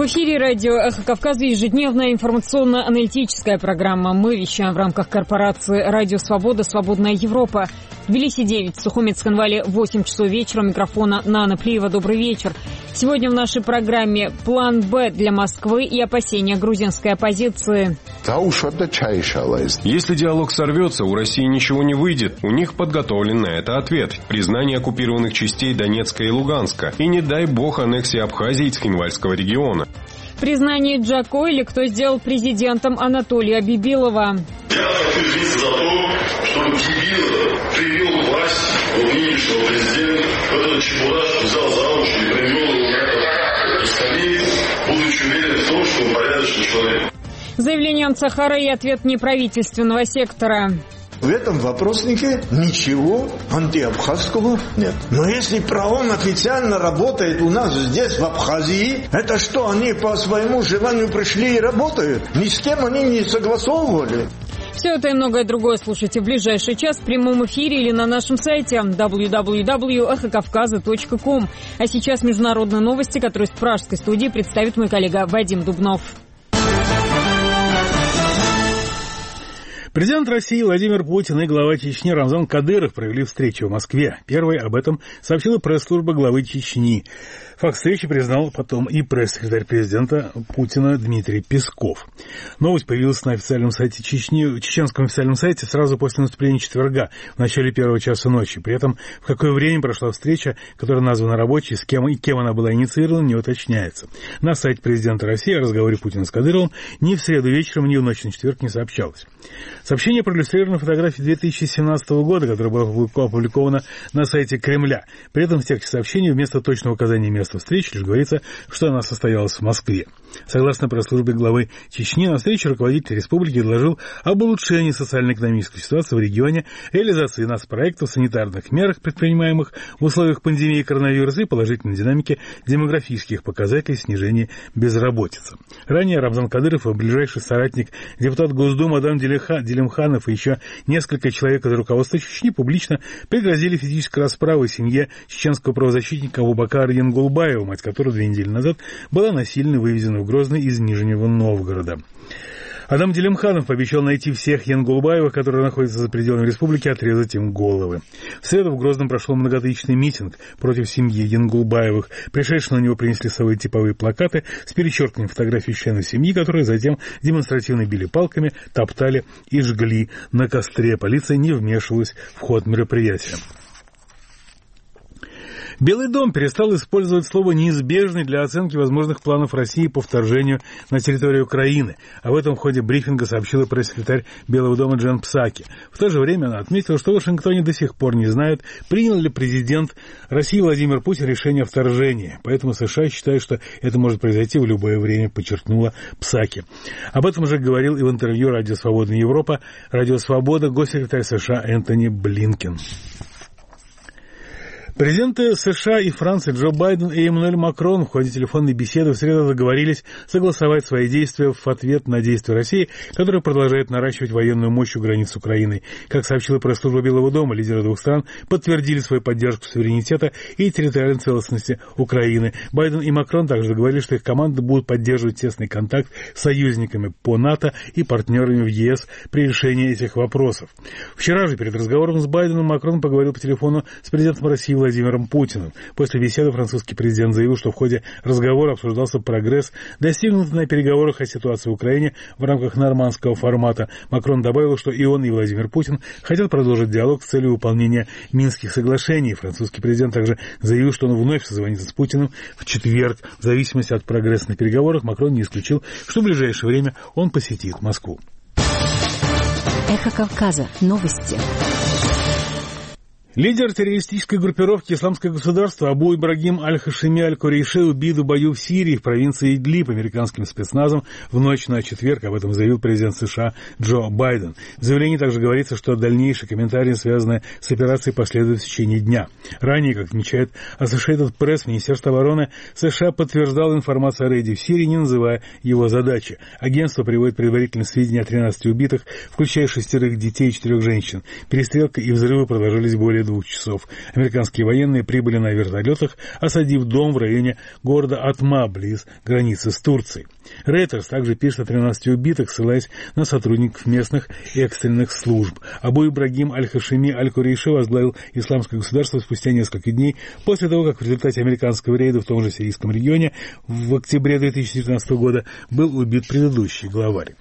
В эфире радио «Эхо Кавказа» ежедневная информационно-аналитическая программа. Мы вещаем в рамках корпорации «Радио Свобода. Свободная Европа». Тбилиси 9, Сухумец, Ханвали 8 часов вечера. Микрофона Нана Плиева. Добрый вечер. Сегодня в нашей программе план «Б» для Москвы и опасения грузинской оппозиции. Если диалог сорвется, у России ничего не выйдет. У них подготовлен на это ответ. Признание оккупированных частей Донецка и Луганска. И не дай бог аннексии Абхазии и Цхинвальского региона. Признание Джако или кто сделал президентом Анатолия Бибилова. Я хочу извиниться за то, что Бибилов привел власть нынешнего президента в этот чебураш, взял за уши и привел его на скамейку, будучи уверен в том, что он порядочный человек. Заявление Амцахара и ответ неправительственного сектора. В этом вопроснике ничего антиабхазского нет. Но если ПРООН официально работает у нас здесь, в Абхазии, это что, они по своему желанию пришли и работают? Ни с кем они не согласовывали. Все это и многое другое слушайте в ближайший час в прямом эфире или на нашем сайте www.эхокавказа.ком. А сейчас международные новости, которые с пражской студии представит мой коллега Вадим Дубнов. Президент России Владимир Путин и глава Чечни Рамзан Кадыров провели встречу в Москве. Первой об этом сообщила пресс-служба главы Чечни. Факт встречи признал потом и пресс-секретарь президента Путина Дмитрий Песков. Новость появилась на официальном сайте Чечни, чеченском официальном сайте сразу после наступления четверга, в начале первого часа ночи. При этом, в какое время прошла встреча, которая названа рабочей, с кем и кем она была инициирована, не уточняется. На сайте президента России о разговоре Путина с Кадыровым ни в среду вечером, ни в ночь на четверг не сообщалось. Сообщение проиллюстрировано фотографией 2017 года, которая была опубликована на сайте Кремля. При этом в тексте сообщения вместо точного указания места встречи лишь говорится, что она состоялась в Москве. Согласно пресс-службе главы Чечни, на встрече руководитель республики доложил об улучшении социально-экономической ситуации в регионе, реализации нацпроектов, санитарных мерах, предпринимаемых в условиях пандемии коронавируса и положительной динамике демографических показателей снижения безработицы. Ранее Рамзан Кадыров и ближайший соратник депутат Госдумы Адам Делимханов и еще несколько человек из руководства Чечни публично пригрозили физической расправой семье чеченского правозащитника Абубакара Янгулбаева, мать которой 2 недели назад была насильно вывезена в Грозный из Нижнего Новгорода. Адам Делимханов пообещал найти всех Янгулбаевых, которые находятся за пределами республики, отрезать им головы. В среду в Грозном прошел многотысячный митинг против семьи Янгулбаевых. Пришедшие на него принесли свои типовые плакаты с перечеркнутыми фотографией членов семьи, которые затем демонстративно били палками, топтали и жгли на костре. Полиция не вмешивалась в ход мероприятия. Белый дом перестал использовать слово «неизбежный» для оценки возможных планов России по вторжению на территорию Украины. Об этом в ходе брифинга сообщила пресс-секретарь Белого дома Джен Псаки. В то же время она отметила, что в Вашингтоне до сих пор не знают, принял ли президент России Владимир Путин решение о вторжении. Поэтому США считают, что это может произойти в любое время, подчеркнула Псаки. Об этом же говорил и в интервью «Радио Свободная Европа», «Радио Свобода» госсекретарь США Энтони Блинкен. Президенты США и Франции Джо Байден и Эммануэль Макрон в ходе телефонной беседы в среду договорились согласовать свои действия в ответ на действия России, которая продолжает наращивать военную мощь у границ с Украиной. Как сообщила пресс-служба Белого дома, лидеры двух стран подтвердили свою поддержку суверенитета и территориальной целостности Украины. Байден и Макрон также договорились, что их команды будут поддерживать тесный контакт с союзниками по НАТО и партнерами в ЕС при решении этих вопросов. Вчера же перед разговором с Байденом Макрон поговорил по телефону с президентом России Владимиром Путиным. После беседы французский президент заявил, что в ходе разговора обсуждался прогресс, достигнутый на переговорах о ситуации в Украине в рамках нормандского формата. Макрон добавил, что и он, и Владимир Путин хотят продолжить диалог с целью выполнения Минских соглашений. Французский президент также заявил, что он вновь созвонится с Путиным в четверг. В зависимости от прогресса на переговорах, Макрон не исключил, что в ближайшее время он посетит Москву. Эхо Кавказа. Новости. Лидер террористической группировки «Исламское государство» Абу Ибрагим Аль-Хашими Аль-Курейши убит в бою в Сирии в провинции Идлиб американским спецназом в ночь на четверг. Об этом заявил президент США Джо Байден. В заявлении также говорится, что дальнейшие комментарии, связанные с операцией, последуют в течение дня. Ранее, как отмечает Associated Press, Министерство обороны США подтверждало информацию о рейде в Сирии, не называя его задачи. Агентство приводит предварительные сведения о 13 убитых, включая 6 детей и 4 женщин. Перестрелка и взрывы продолжались более более 2 часов. Американские военные прибыли на вертолетах, осадив дом в районе города Атма, близ границы с Турцией. Рейтерс также пишет о 13 убитых, ссылаясь на сотрудников местных экстренных служб. Абу Ибрагим аль-Хашими аль-Курейши возглавил исламское государство спустя несколько дней после того, как в результате американского рейда в том же сирийском регионе в октябре 2019 года был убит предыдущий главарь.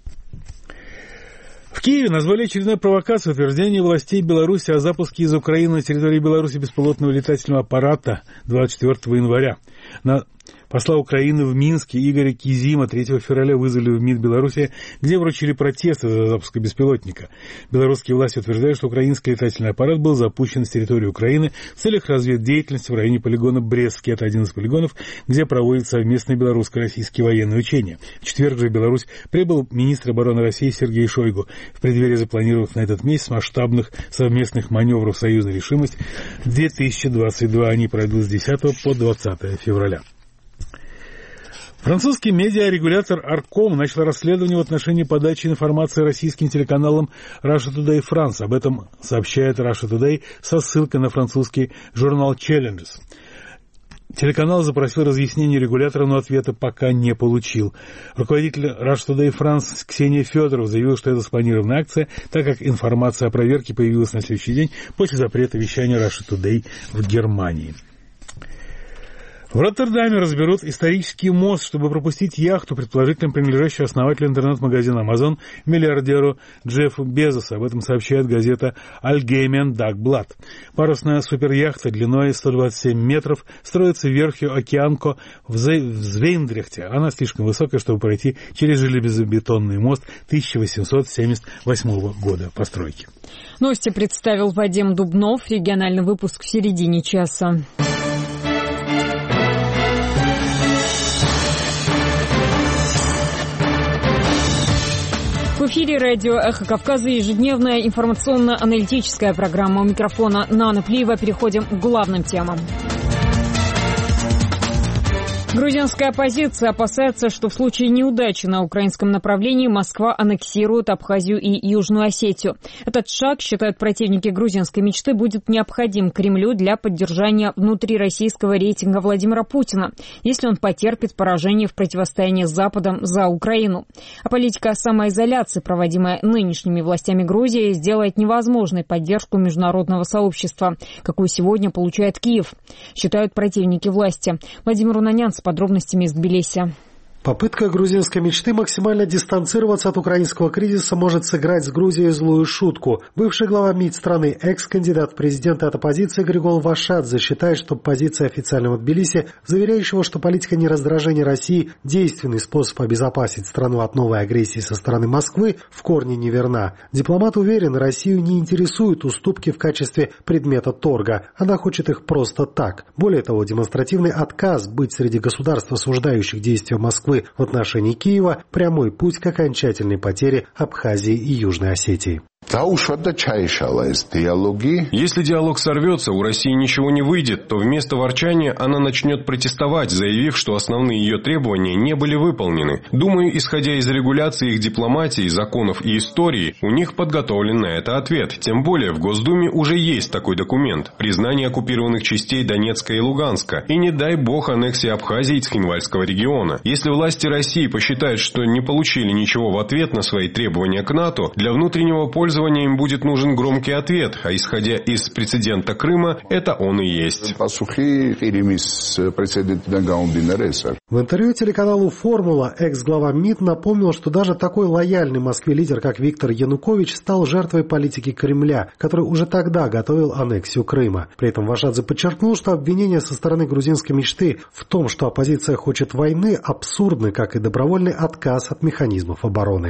В Киеве назвали очередной провокацией утверждение властей Беларуси о запуске из Украины на территории Беларуси беспилотного летательного аппарата 24 января. Посла Украины в Минске Игоря Кизима 3 февраля вызвали в МИД Беларуси, где вручили протесты за запуск беспилотника. Белорусские власти утверждают, что украинский летательный аппарат был запущен с территории Украины в целях разведдеятельности в районе полигона Брестский. Это один из полигонов, где проводят совместные белорусско-российские военные учения. В четверг же в Беларусь прибыл министр обороны России Сергей Шойгу. В преддверии запланированных на этот месяц масштабных совместных маневров «Союзная решимость» 2022. Они пройдут с 10 по 20 февраля. Французский медиарегулятор Арком начал расследование в отношении подачи информации российским телеканалам Russia Today France. Об этом сообщает Russia Today со ссылкой на французский журнал Challenges. Телеканал запросил разъяснение регулятора, но ответа пока не получил. Руководитель Russia Today France Ксения Федорова заявила, что это спланированная акция, так как информация о проверке появилась на следующий день после запрета вещания Russia Today в Германии. В Роттердаме разберут исторический мост, чтобы пропустить яхту, предположительно принадлежащую основателю интернет-магазина Amazon, миллиардеру Джеффу Безосу. Об этом сообщает газета Allgemeine Dagblad. Парусная суперяхта длиной 127 метров строится верхью Океанко в Звейндрехте. Она слишком высокая, чтобы пройти через железобетонный мост 1878 года постройки. Новости представил Вадим Дубнов. Региональный выпуск в середине часа. В эфире радио «Эхо Кавказа» ежедневная информационно-аналитическая программа. У микрофона Нана Плиева. Переходим к главным темам. Грузинская оппозиция опасается, что в случае неудачи на украинском направлении Москва аннексирует Абхазию и Южную Осетию. Этот шаг, считают противники грузинской мечты, будет необходим Кремлю для поддержания внутрироссийского рейтинга Владимира Путина, если он потерпит поражение в противостоянии с Западом за Украину. А политика самоизоляции, проводимая нынешними властями Грузии, сделает невозможной поддержку международного сообщества, какую сегодня получает Киев, считают противники власти. Владимир Унанян с подробностями из Тбилиси. Попытка грузинской мечты максимально дистанцироваться от украинского кризиса может сыграть с Грузией злую шутку. Бывший глава МИД страны, экс-кандидат в президенты от оппозиции Григол Вашадзе считает, что позиция официального Тбилиси, заверяющего, что политика нераздражения России – действенный способ обезопасить страну от новой агрессии со стороны Москвы, в корне неверна. Дипломат уверен, Россию не интересуют уступки в качестве предмета торга. Она хочет их просто так. Более того, демонстративный отказ быть среди государств, осуждающих действия Москвы в отношении Киева, прямой путь к окончательной потере Абхазии и Южной Осетии. Если диалог сорвется, у России ничего не выйдет, то вместо ворчания она начнет протестовать, заявив, что основные ее требования не были выполнены. Думаю, исходя из регуляции их дипломатии, законов и истории, у них подготовлен на это ответ. Тем более в Госдуме уже есть такой документ – признание оккупированных частей Донецка и Луганска. И не дай бог аннексия Абхазии и Цхинвальского региона. Если власти России посчитают, что не получили ничего в ответ на свои требования к НАТО, для внутреннего пользования им будет нужен громкий ответ, а исходя из прецедента Крыма, это он и есть. В интервью телеканалу «Формула» экс-глава МИД напомнил, что даже такой лояльный Москве лидер, как Виктор Янукович, стал жертвой политики Кремля, который уже тогда готовил аннексию Крыма. При этом Вашадзе подчеркнул, что обвинения со стороны грузинской мечты в том, что оппозиция хочет войны, абсурдны, как и добровольный отказ от механизмов обороны.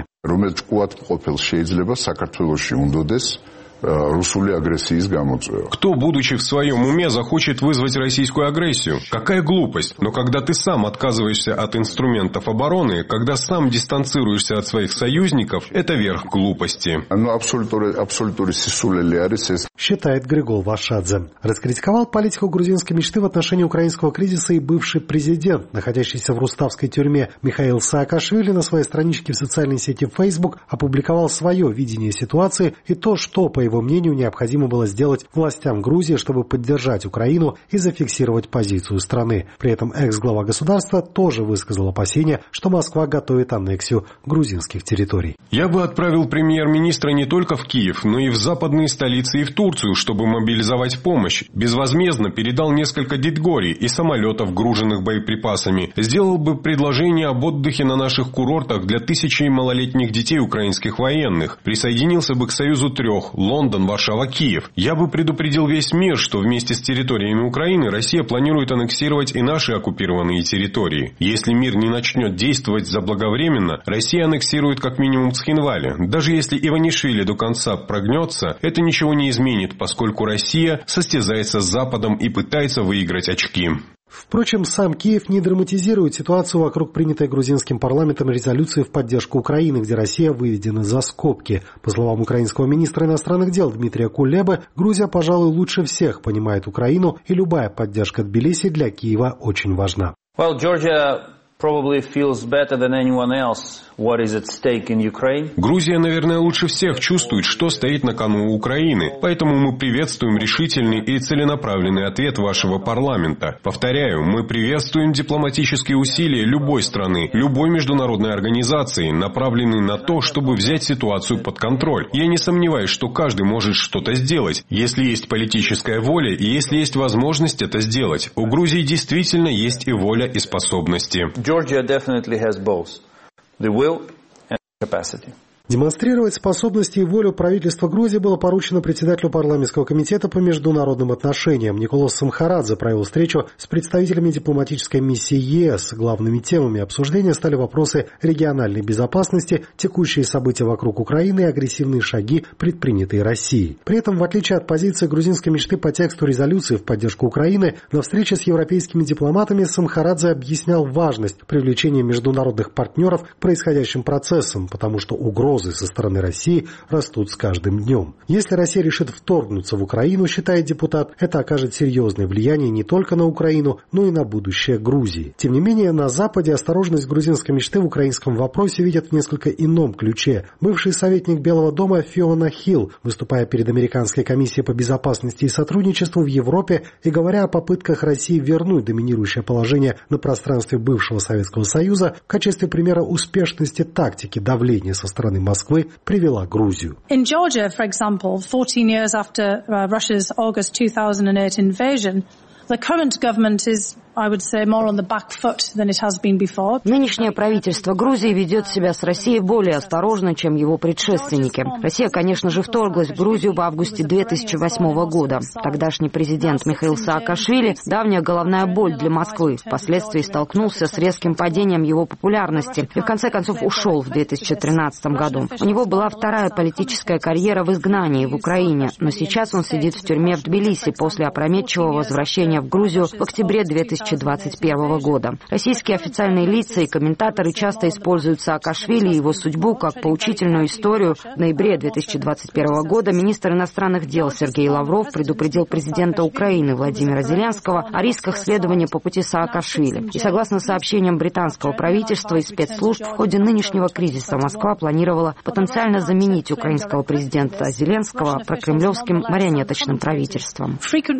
Кто, будучи в своем уме, захочет вызвать российскую агрессию? Какая глупость! Но когда ты сам отказываешься от инструментов обороны, когда сам дистанцируешься от своих союзников, это верх глупости. Считает Григол Вашадзе. Раскритиковал политику грузинской мечты в отношении украинского кризиса и бывший президент, находящийся в руставской тюрьме Михаил Саакашвили, на своей страничке в социальной сети Facebook опубликовал свое видение ситуации и то, что, по его его мнению, необходимо было сделать властям Грузии, чтобы поддержать Украину и зафиксировать позицию страны. При этом экс-глава государства тоже высказал опасения, что Москва готовит аннексию грузинских территорий. Я бы отправил премьер-министра не только в Киев, но и в западные столицы и в Турцию, чтобы мобилизовать помощь. Безвозмездно передал несколько дитгорий и самолетов, груженных боеприпасами. Сделал бы предложение об отдыхе на наших курортах для тысячи малолетних детей украинских военных. Присоединился бы к Союзу трех – Лондон, Варшава, Киев. Я бы предупредил весь мир, что вместе с территориями Украины Россия планирует аннексировать и наши оккупированные территории. Если мир не начнет действовать заблаговременно, Россия аннексирует как минимум Цхинвали. Даже если Иванишвили до конца прогнется, это ничего не изменит, поскольку Россия состязается с Западом и пытается выиграть очки. Впрочем, сам Киев не драматизирует ситуацию вокруг принятой грузинским парламентом резолюции в поддержку Украины, где Россия выведена за скобки. По словам украинского министра иностранных дел Дмитрия Кулебы, Грузия, пожалуй, лучше всех понимает Украину, и любая поддержка Тбилиси для Киева очень важна. Грузия, наверное, лучше всех чувствует, что стоит на кону у Украины. Поэтому мы приветствуем решительный и целенаправленный ответ вашего парламента. Повторяю, мы приветствуем дипломатические усилия любой страны, любой международной организации, направленные на то, чтобы взять ситуацию под контроль. Я не сомневаюсь, что каждый может что-то сделать, если есть политическая воля и если есть возможность это сделать. У Грузии действительно есть и воля, и способности. Georgia definitely has both the will and capacity. Демонстрировать способности и волю правительства Грузии было поручено председателю парламентского комитета по международным отношениям. Николас Самхарадзе провел встречу с представителями дипломатической миссии ЕС. Главными темами обсуждения стали вопросы региональной безопасности, текущие события вокруг Украины и агрессивные шаги, предпринятые Россией. При этом, в отличие от позиции грузинской мечты по тексту резолюции в поддержку Украины, на встрече с европейскими дипломатами Самхарадзе объяснял важность привлечения международных партнеров к происходящим процессам, потому что угрозы со стороны России растут с каждым днем. Если Россия решит вторгнуться в Украину, считает депутат, это окажет серьезное влияние не только на Украину, но и на будущее Грузии. Тем не менее, на Западе осторожность грузинской мечты в украинском вопросе видят в несколько ином ключе. Бывший советник Белого дома Фиона Хилл, выступая перед Американской комиссией по безопасности и сотрудничеству в Европе и говоря о попытках России вернуть доминирующее положение на пространстве бывшего Советского Союза, в качестве примера успешности тактики давления со стороны Москвы привела Грузию. In Georgia, for example, 14 years after Russia's August 2008 invasion, the current government is, I would say, more on the back foot than it has been before. Нынешнее правительство Грузии ведет себя с Россией более осторожно, чем его предшественники. Россия, конечно же, вторглась в Грузию в августе 2008 года. Тогдашний президент Михаил Саакашвили – давняя головная боль для Москвы. Впоследствии столкнулся с резким падением его популярности и, в конце концов, ушел в 2013 году. У него была вторая политическая карьера в изгнании в Украине, но сейчас он сидит в тюрьме в Тбилиси после опрометчивого возвращения в Грузию в октябре 2021 года. Российские официальные лица и комментаторы часто используют Саакашвили и его судьбу как поучительную историю. В ноябре 2021 года министр иностранных дел Сергей Лавров предупредил президента Украины Владимира Зеленского о рисках следования по пути Саакашвили. И согласно сообщениям британского правительства и спецслужб, в ходе нынешнего кризиса Москва планировала потенциально заменить украинского президента Зеленского прокремлевским марионеточным правительством.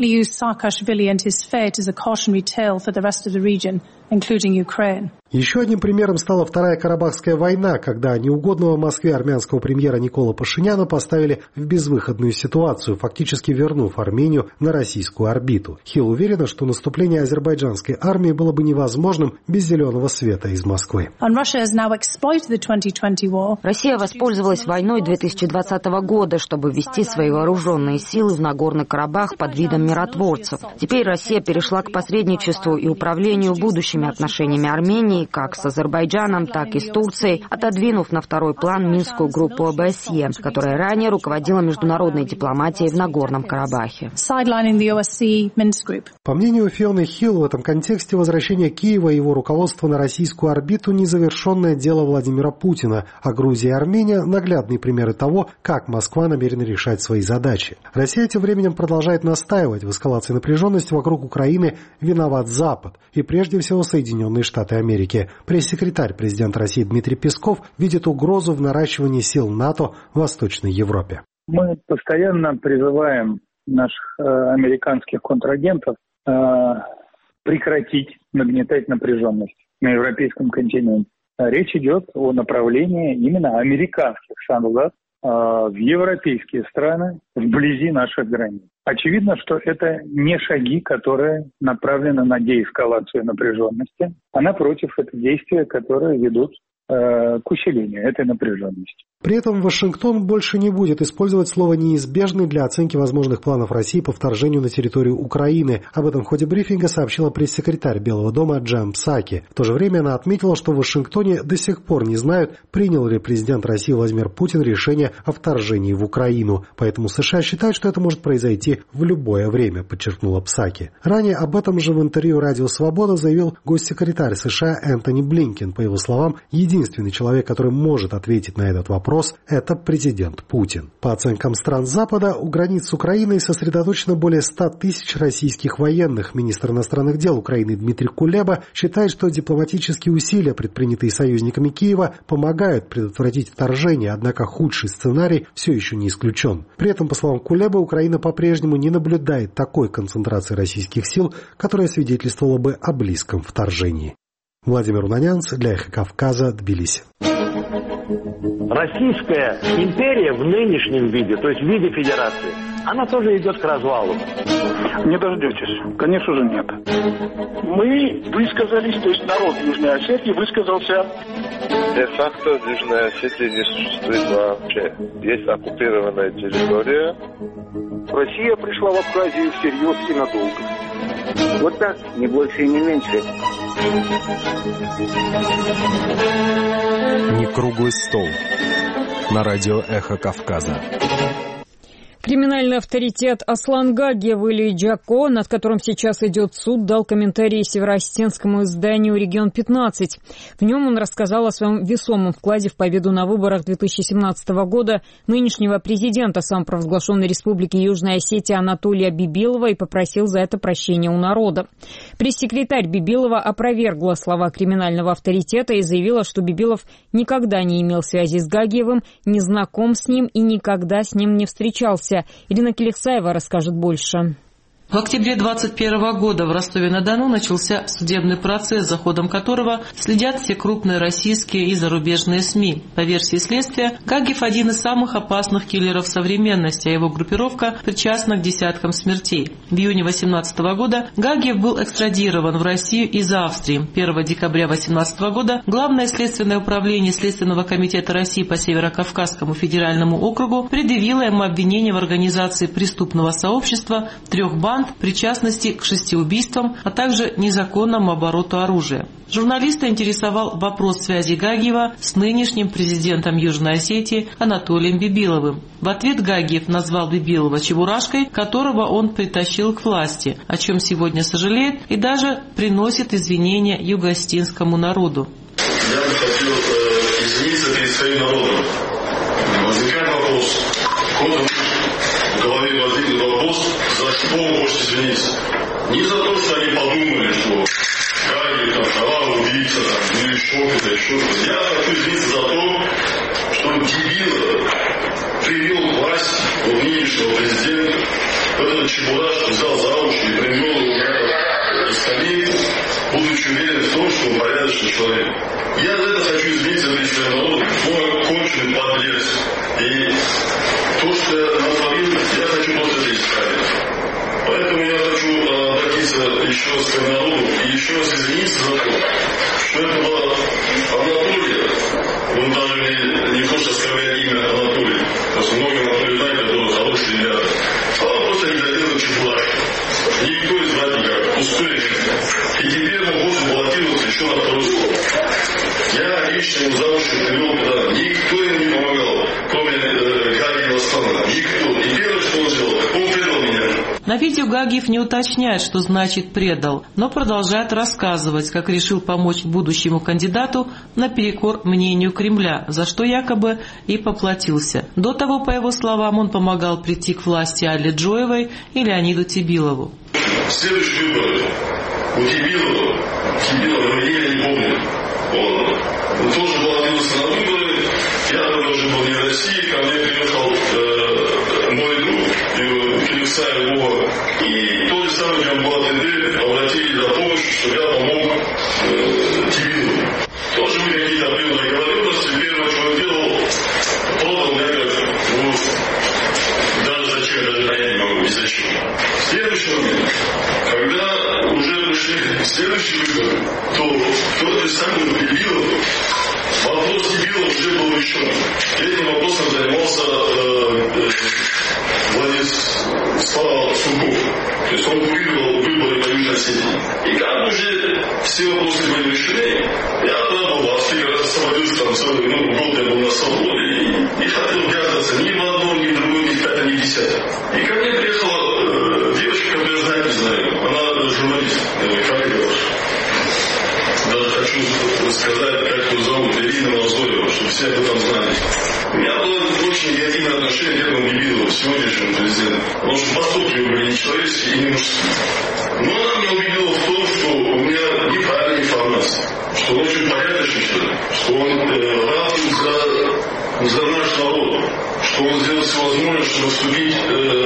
His fate is a cautionary tale for the rest of the region, including Ukraine. Еще одним примером стала Вторая Карабахская война, когда неугодного Москве армянского премьера Никола Пашиняна поставили в безвыходную ситуацию, фактически вернув Армению на российскую орбиту. Хилл уверена, что наступление азербайджанской армии было бы невозможным без зеленого света из Москвы. Россия воспользовалась войной 2020 года, чтобы ввести свои вооруженные силы в Нагорный Карабах под видом миротворцев. Теперь Россия перешла к посредничеству и управлению будущими отношениями Армении, как с Азербайджаном, так и с Турцией, отодвинув на второй план Минскую группу ОБСЕ, которая ранее руководила международной дипломатией в Нагорном Карабахе. По мнению Фионы Хилл, в этом контексте возвращение Киева и его руководства на российскую орбиту – незавершенное дело Владимира Путина, а Грузия и Армения – наглядные примеры того, как Москва намерена решать свои задачи. Россия тем временем продолжает настаивать в эскалации напряженности вокруг Украины виноват Запад и прежде всего Соединенные Штаты Америки. Пресс-секретарь президента России Дмитрий Песков видит угрозу в наращивании сил НАТО в Восточной Европе. Мы постоянно призываем наших американских контрагентов прекратить нагнетать напряженность на европейском континенте. Речь идет о направлении именно американских солдат в европейские страны вблизи наших границ. Очевидно, что это не шаги, которые направлены на деэскалацию напряженности, а напротив, это действия, которые ведут к усилению этой напряженности. При этом Вашингтон больше не будет использовать слово «неизбежный» для оценки возможных планов России по вторжению на территорию Украины. Об этом в ходе брифинга сообщила пресс-секретарь Белого дома Джен Псаки. В то же время она отметила, что в Вашингтоне до сих пор не знают, принял ли президент России Владимир Путин решение о вторжении в Украину. Поэтому США считают, что это может произойти в любое время, подчеркнула Псаки. Ранее об этом же в интервью «Радио Свобода» заявил госсекретарь США Энтони Блинкен. По его словам, единственный человек, который может ответить на этот вопрос, это президент Путин. По оценкам стран Запада, у границ с Украиной сосредоточено более 100 тысяч российских военных. Министр иностранных дел Украины Дмитрий Кулеба считает, что дипломатические усилия, предпринятые союзниками Киева, помогают предотвратить вторжение, однако худший сценарий все еще не исключен. При этом, по словам Кулебы, Украина по-прежнему не наблюдает такой концентрации российских сил, которая свидетельствовала бы о близком вторжении. Владимир Унанянц для «Эхо Кавказа», Тбилиси. Российская империя в нынешнем виде, то есть в виде федерации, она тоже идет к развалу. Не дождетесь. Конечно же нет. Мы высказались, то есть народ Южной Осетии высказался. Де-факто Южная Осетия не существует вообще. Есть оккупированная территория. Россия пришла в Абхазию всерьез и надолго. Вот так, не больше и не меньше. Не круглый стол. На радио «Эхо Кавказа». Криминальный авторитет Аслан Гагиев или Джако, над которым сейчас идет суд, дал комментарий североосетинскому изданию «Регион-15». В нем он рассказал о своем весомом вкладе в победу на выборах 2017 года нынешнего президента самопровозглашенной республики Южная Осетия Анатолия Бибилова и попросил за это прощения у народа. Пресс-секретарь Бибилова опровергла слова криминального авторитета и заявила, что Бибилов никогда не имел связи с Гагиевым, не знаком с ним и никогда с ним не встречался. Ирина Келексаева расскажет больше. В октябре 2021 года в Ростове-на-Дону начался судебный процесс, за ходом которого следят все крупные российские и зарубежные СМИ. По версии следствия, Гагиев – один из самых опасных киллеров современности, а его группировка причастна к десяткам смертей. В июне 2018 года Гагиев был экстрадирован в Россию из Австрии. 1 декабря 2018 года Главное следственное управление Следственного комитета России по Северо-Кавказскому федеральному округу предъявило ему обвинение в организации преступного сообщества 3 банд, причастности к 6 убийствам, а также незаконному обороту оружия. Журналиста интересовал вопрос связи Гагиева с нынешним президентом Южной Осетии Анатолием Бибиловым. В ответ Гагиев назвал Бибилова чебурашкой, которого он притащил к власти, о чем сегодня сожалеет и даже приносит извинения юго-осетинскому народу. Я бы хотел извиниться перед своим народом. Возникает вопрос. В голове возник вопрос, за что вы можете извиниться. Не за то, что они подумали, что Гагиев, кровавый убийца, или что-то, еще что-то. Я хочу извиниться за то, что Бибилов привел к власти нынешнего президента, этот чебураш взял за уши и привел его на скамейку, будучи уверен в том, что он порядочный человек. Я за это хочу извиниться перед своим народом, мой конченый подлец. И то, что я натворил, я хочу просто это исправить. Поэтому я хочу обратиться еще раз к народу и еще раз извиниться за то, что это было Анатолия. Он даже не хочет оскорблять имя Анатолия. Просто много Анатолий знает, которые хорошие ребята. А он просто не хотел чебурашки. Никто из нас никак. Пустой. И теперь мы можем баллотироваться еще на второй срок. Я лично ему за уши привел туда. Никто ему не помогал, кроме Гагиева Аслана. Никто. И первое, что он сделал, он предал меня. На видео Гагиев не уточняет, что значит «предал», но продолжает рассказывать, как решил помочь будущему кандидату наперекор мнению Кремля, за что якобы и поплатился. До того, по его словам, он помогал прийти к власти Алле Джоевой и Леониду Тебилову. Следующие выборы у Тебилова, я не помню, он тоже баллотировался на выборы, я тоже был не в России, ко мне приехал лица его. И тот же самый Джамбулат Эндель обратили за помощью, что я помог Тибилову. Тоже были какие-то определенные договоренности. Первое, что он делал, продал мне даже зачем, даже я не могу, ни зачем. Следующий момент. Когда уже пришли следующие выборы, то тот же самый Бибилов, вопрос Тибилова уже был решен. Этим вопросом занимался Владислав Сурков. То есть он выиграл выборы по Южной Осетии. И как уже все вопросы были решены, я тогда был в Австрии, как раз освободился там целый год, я был на свободе и хотел ввязываться ни в одно, ни в другое, ни в пятое, ни в десятое. И ко мне приехала девочка, которую я знаю, не знаю. Она журналист, коллега ваша. Даже хочу сказать, как ее зовут, Ирина Мазоева, чтобы все об этом знали. У меня было очень негативное отношение к этому Бибилову, сегодняшнему президенту. Потому что поступки его были нечеловеческие и не мужские. Но она меня убедила в том, что у меня неправильная информация, что он очень порядочный человек, что он ратует за наш народ, что он сделал все возможное, чтобы вступить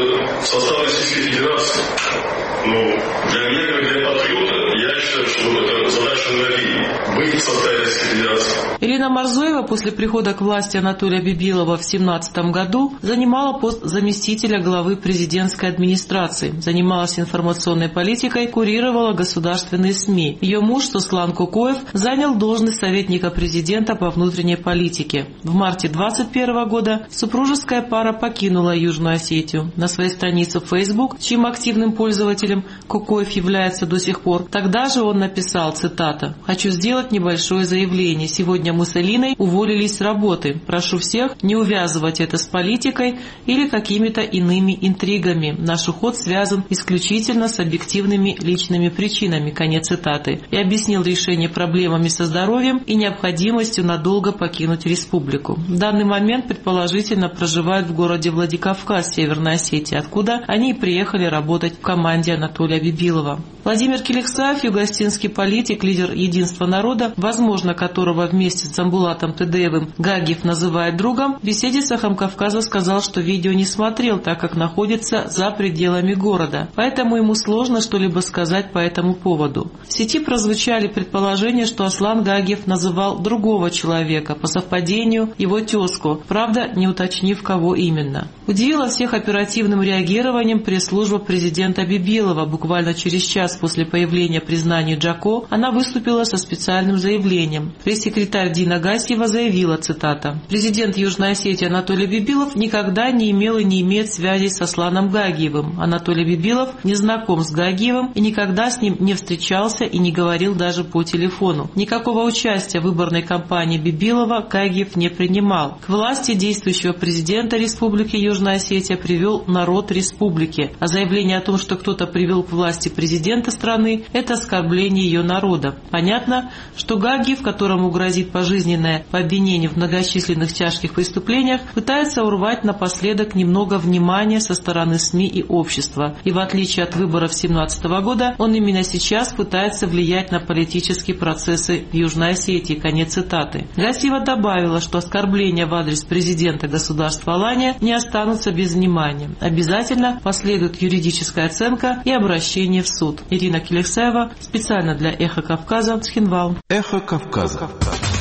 в состав Российской Федерации. Но для меня, как для патриота, я считаю, что это задача номер один – быть в составе Российской Федерации. Ирина Марзоева после прихода к власти Анатолия Бибилова в 2017 году занимала пост заместителя главы президентской администрации, занималась информационной политикой, курировала государственные СМИ. Ее муж Суслан Кукоев занял должность советника президента по внутренней политике. В марте 2021 года супружеская пара покинула Южную Осетию. На своей странице в Facebook, чьим активным пользователем Кукоев является до сих пор, тогда же он написал, цитата: «Хочу сделать небольшое заявление. Сегодня мы с Элиной уволились с работы. Прошу всех не увязывать это с политикой или какими-то иными интригами. Наш уход связан исключительно с объективными личными причинами». Конец цитаты. И объяснил решение проблемами со здоровьем и необходимостью надолго покинуть республику. В данный момент предположительно проживают в городе Владикавказ, Северной Осетии, откуда они приехали работать в команде Анатолия Бибилова. Владимир Киликсаев, югостинский политик, лидер Единства народа, возможно, которого вместе с Дзамбулатом Тыдеевым Гагиев называет другом, в беседе с «Эхом Кавказа» сказал, что видео не смотрел, так как находится за пределами города, поэтому ему сложно что-либо сказать по этому поводу. В сети прозвучали предположения, что Аслан Гагиев называл другого человека, по совпадению его тезку, правда, не уточнив, кого именно. Удивила всех оперативным реагированием пресс-служба президента Бибилова. Буквально через час после появления признания Джако она выступила со специальным заявлением. Пресс-секретарь Дина Гасиева заявила, цитата: «Президент Южной Осетии Анатолий Бибилов никогда не имел и не имеет связей с Асланом Гагиевым. Анатолий Бибилов не знаком с Гагиевым и никогда с ним не встречался и не говорил даже по телефону. Никакого участия в выборной кампании Бибилова Гагиев не принимал. К власти действующего президента Республики Южная Осетия привел народ республики, а заявление о том, что кто-то привел к власти президента страны, это оскорбление ее народа. Понятно, что Гагиев, которому грозит пожизненное по обвинению в многочисленных тяжких преступлениях, пытается урвать напоследок немного внимания со стороны СМИ и общества. И в отличие от выборов 2017 года, он именно сейчас пытается влиять на политические процессы в Южной Осетии». Конец цитаты. Гасиева добавила, что оскорбления в адрес президента государства Алания не останутся без внимания. Обязательно последует юридическая оценка и обращение в суд. Ирина Киликсаева специально для «Эхо Кавказа», Цхинвал. «Эхо Кавказа».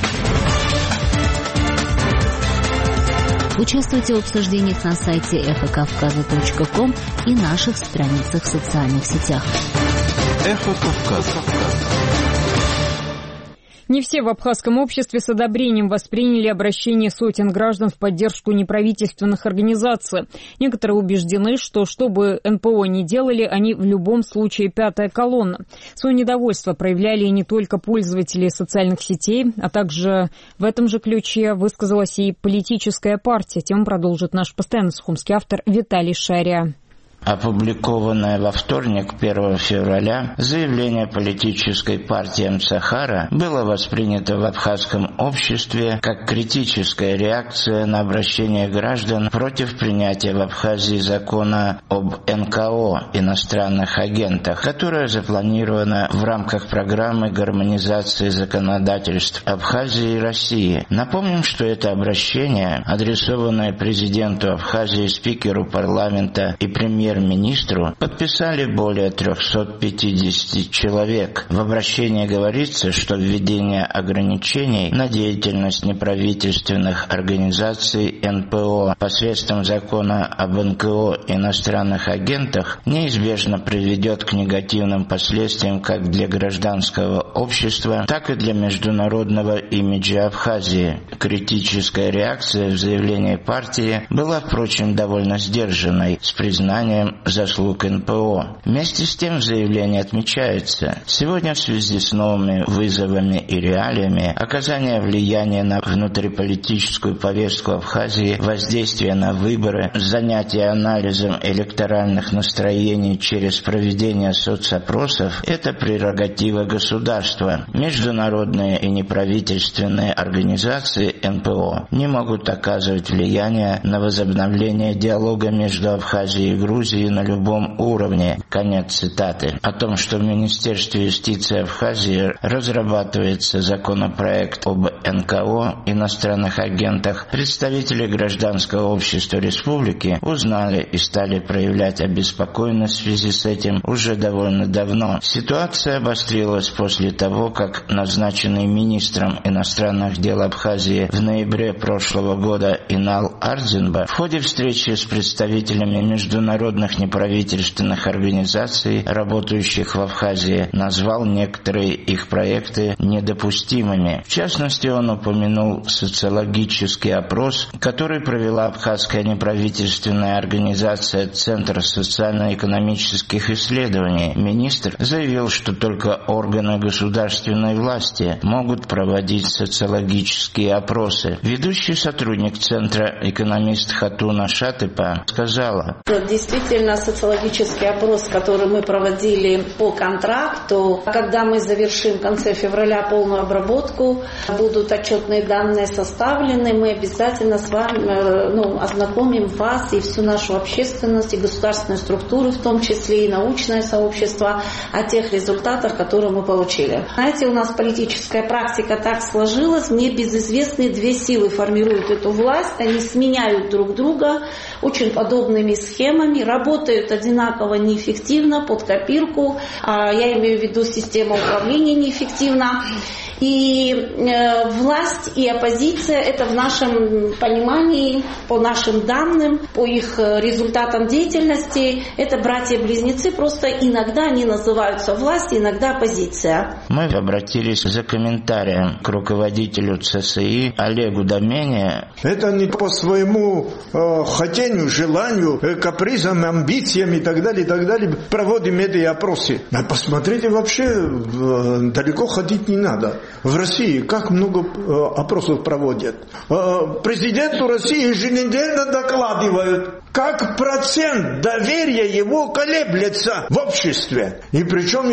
Участвуйте в обсуждениях на сайте эхокавказа.ком и наших страницах в социальных сетях. «Эхо Кавказа». Не все в абхазском обществе с одобрением восприняли обращение сотен граждан в поддержку неправительственных организаций. Некоторые убеждены, что бы НПО ни делали, они в любом случае пятая колонна. Свое недовольство проявляли не только пользователи социальных сетей, а также в этом же ключе высказалась и политическая партия. Тему продолжит наш постоянный сухумский автор Виталий Шария. Опубликованное во вторник, 1 февраля, заявление политической партии МСХАРа было воспринято в абхазском обществе как критическая реакция на обращение граждан против принятия в Абхазии закона об НКО, иностранных агентах, которое запланировано в рамках программы гармонизации законодательств Абхазии и России. Напомним, что это обращение, адресованное президенту Абхазии, спикеру парламента и премьер премьер-министру подписали более 350 человек. В обращении говорится, что введение ограничений на деятельность неправительственных организаций НПО посредством закона об НКО и иностранных агентах неизбежно приведет к негативным последствиям как для гражданского общества, так и для международного имиджа Абхазии. Критическая реакция в заявлении партии была, впрочем, довольно сдержанной, с признанием заслуг НПО. Вместе с тем в заявлении отмечается, сегодня в связи с новыми вызовами и реалиями оказание влияния на внутриполитическую повестку Абхазии, воздействие на выборы, занятие анализом электоральных настроений через проведение соцопросов – это прерогатива государства. Международные и неправительственные организации НПО не могут оказывать влияние на возобновление диалога между Абхазией и Грузией на любом уровне. Конец цитаты. О том, что в Министерстве юстиции Абхазии разрабатывается законопроект об НКО, иностранных агентах, представители гражданского общества республики узнали и стали проявлять обеспокоенность в связи с этим уже довольно давно. Ситуация обострилась после того, как назначенный министром иностранных дел Абхазии в ноябре прошлого года Инал Ардзинба в ходе встречи с представителями международных неправительственных организаций, работающих в Абхазии, назвал некоторые их проекты недопустимыми. В частности, он упомянул социологический опрос, который провела абхазская неправительственная организация Центр социально-экономических исследований. Министр заявил, что только органы государственной власти могут проводить социологические опросы. Ведущий сотрудник Центра, экономист Хатуна Шатыпа, сказала: действительно, социологический опрос, который мы проводили по контракту, когда мы завершим в конце февраля полную обработку, будут отчетные данные составлены, мы обязательно с вами ознакомим вас и всю нашу общественность, и государственные структуры, в том числе и научное сообщество, о тех результатах, которые мы получили. Знаете, у нас политическая практика так сложилась, небезызвестные две силы формируют эту власть, они сменяют друг друга очень подобными схемами, работают одинаково неэффективно, под копирку, я имею в виду система управления неэффективна. И власть и оппозиция, это в нашем понимании, по нашим данным, по их результатам деятельности, это братья-близнецы, просто иногда они называются власть, иногда оппозиция. Мы обратились за комментарием к руководителю ЦСИ Олегу Домене. Это не по своему хотению, желанию, капризам, амбициям и так далее, проводим эти опросы. А посмотрите, вообще далеко ходить не надо. В России как много опросов проводят. Президенту России еженедельно докладывают, как процент доверия его колеблется в обществе. И причем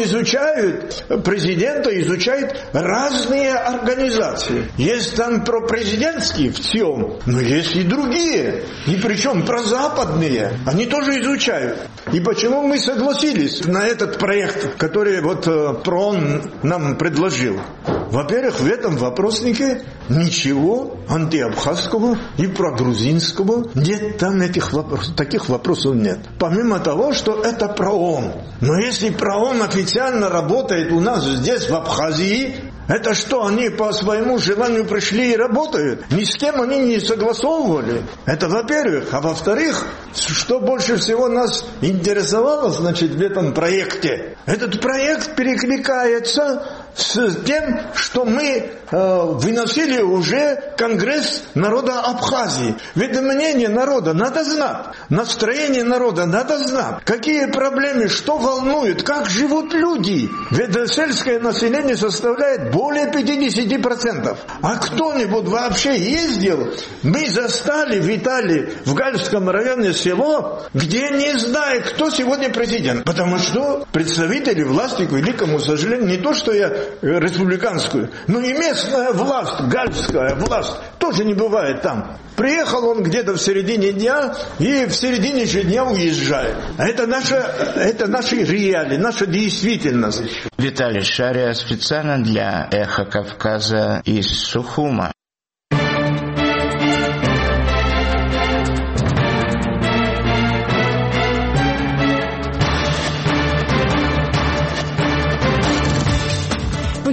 президента изучают разные организации. Есть там пропрезидентские в ЦИОМ, но есть и другие. И причем прозападные. Они тоже изучают. И почему мы согласились на этот проект, который ПРООН нам предложил? Во-первых, в этом вопроснике ничего антиабхазского и прогрузинского нет, там таких вопросов нет. Помимо того, что это ПРООН. Но если ПРООН официально работает у нас здесь, в Абхазии, это что, они по своему желанию пришли и работают? Ни с кем они не согласовывали. Это во-первых. А во-вторых, что больше всего нас интересовало, в этом проекте? Этот проект перекликается с тем, что мы выносили уже Конгресс народа Абхазии. Ведь мнение народа надо знать, настроение народа надо знать, какие проблемы, что волнует, как живут люди. Ведь сельское население составляет более 50%. А кто-нибудь вообще ездил? Мы застали в Италии, в Гальском районе село, где не знает, кто сегодня президент. Потому что представители власти, к великому сожалению, не то, что я республиканскую, но и местная власть, гальская власть, тоже не бывает там. Приехал он где-то в середине дня и в середине же дня уезжает. Это наши реалии, наша действительность. Виталий Шария специально для «Эхо Кавказа» из Сухума.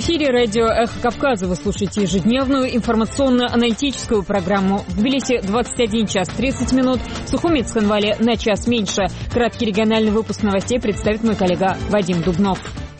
эфире радио «Эхо Кавказа». Вы слушаете ежедневную информационно-аналитическую программу. В Тбилиси 21 час 30 минут, в Сухуми, Цхинвале на час меньше. Краткий региональный выпуск новостей представит мой коллега Вадим Дубнов.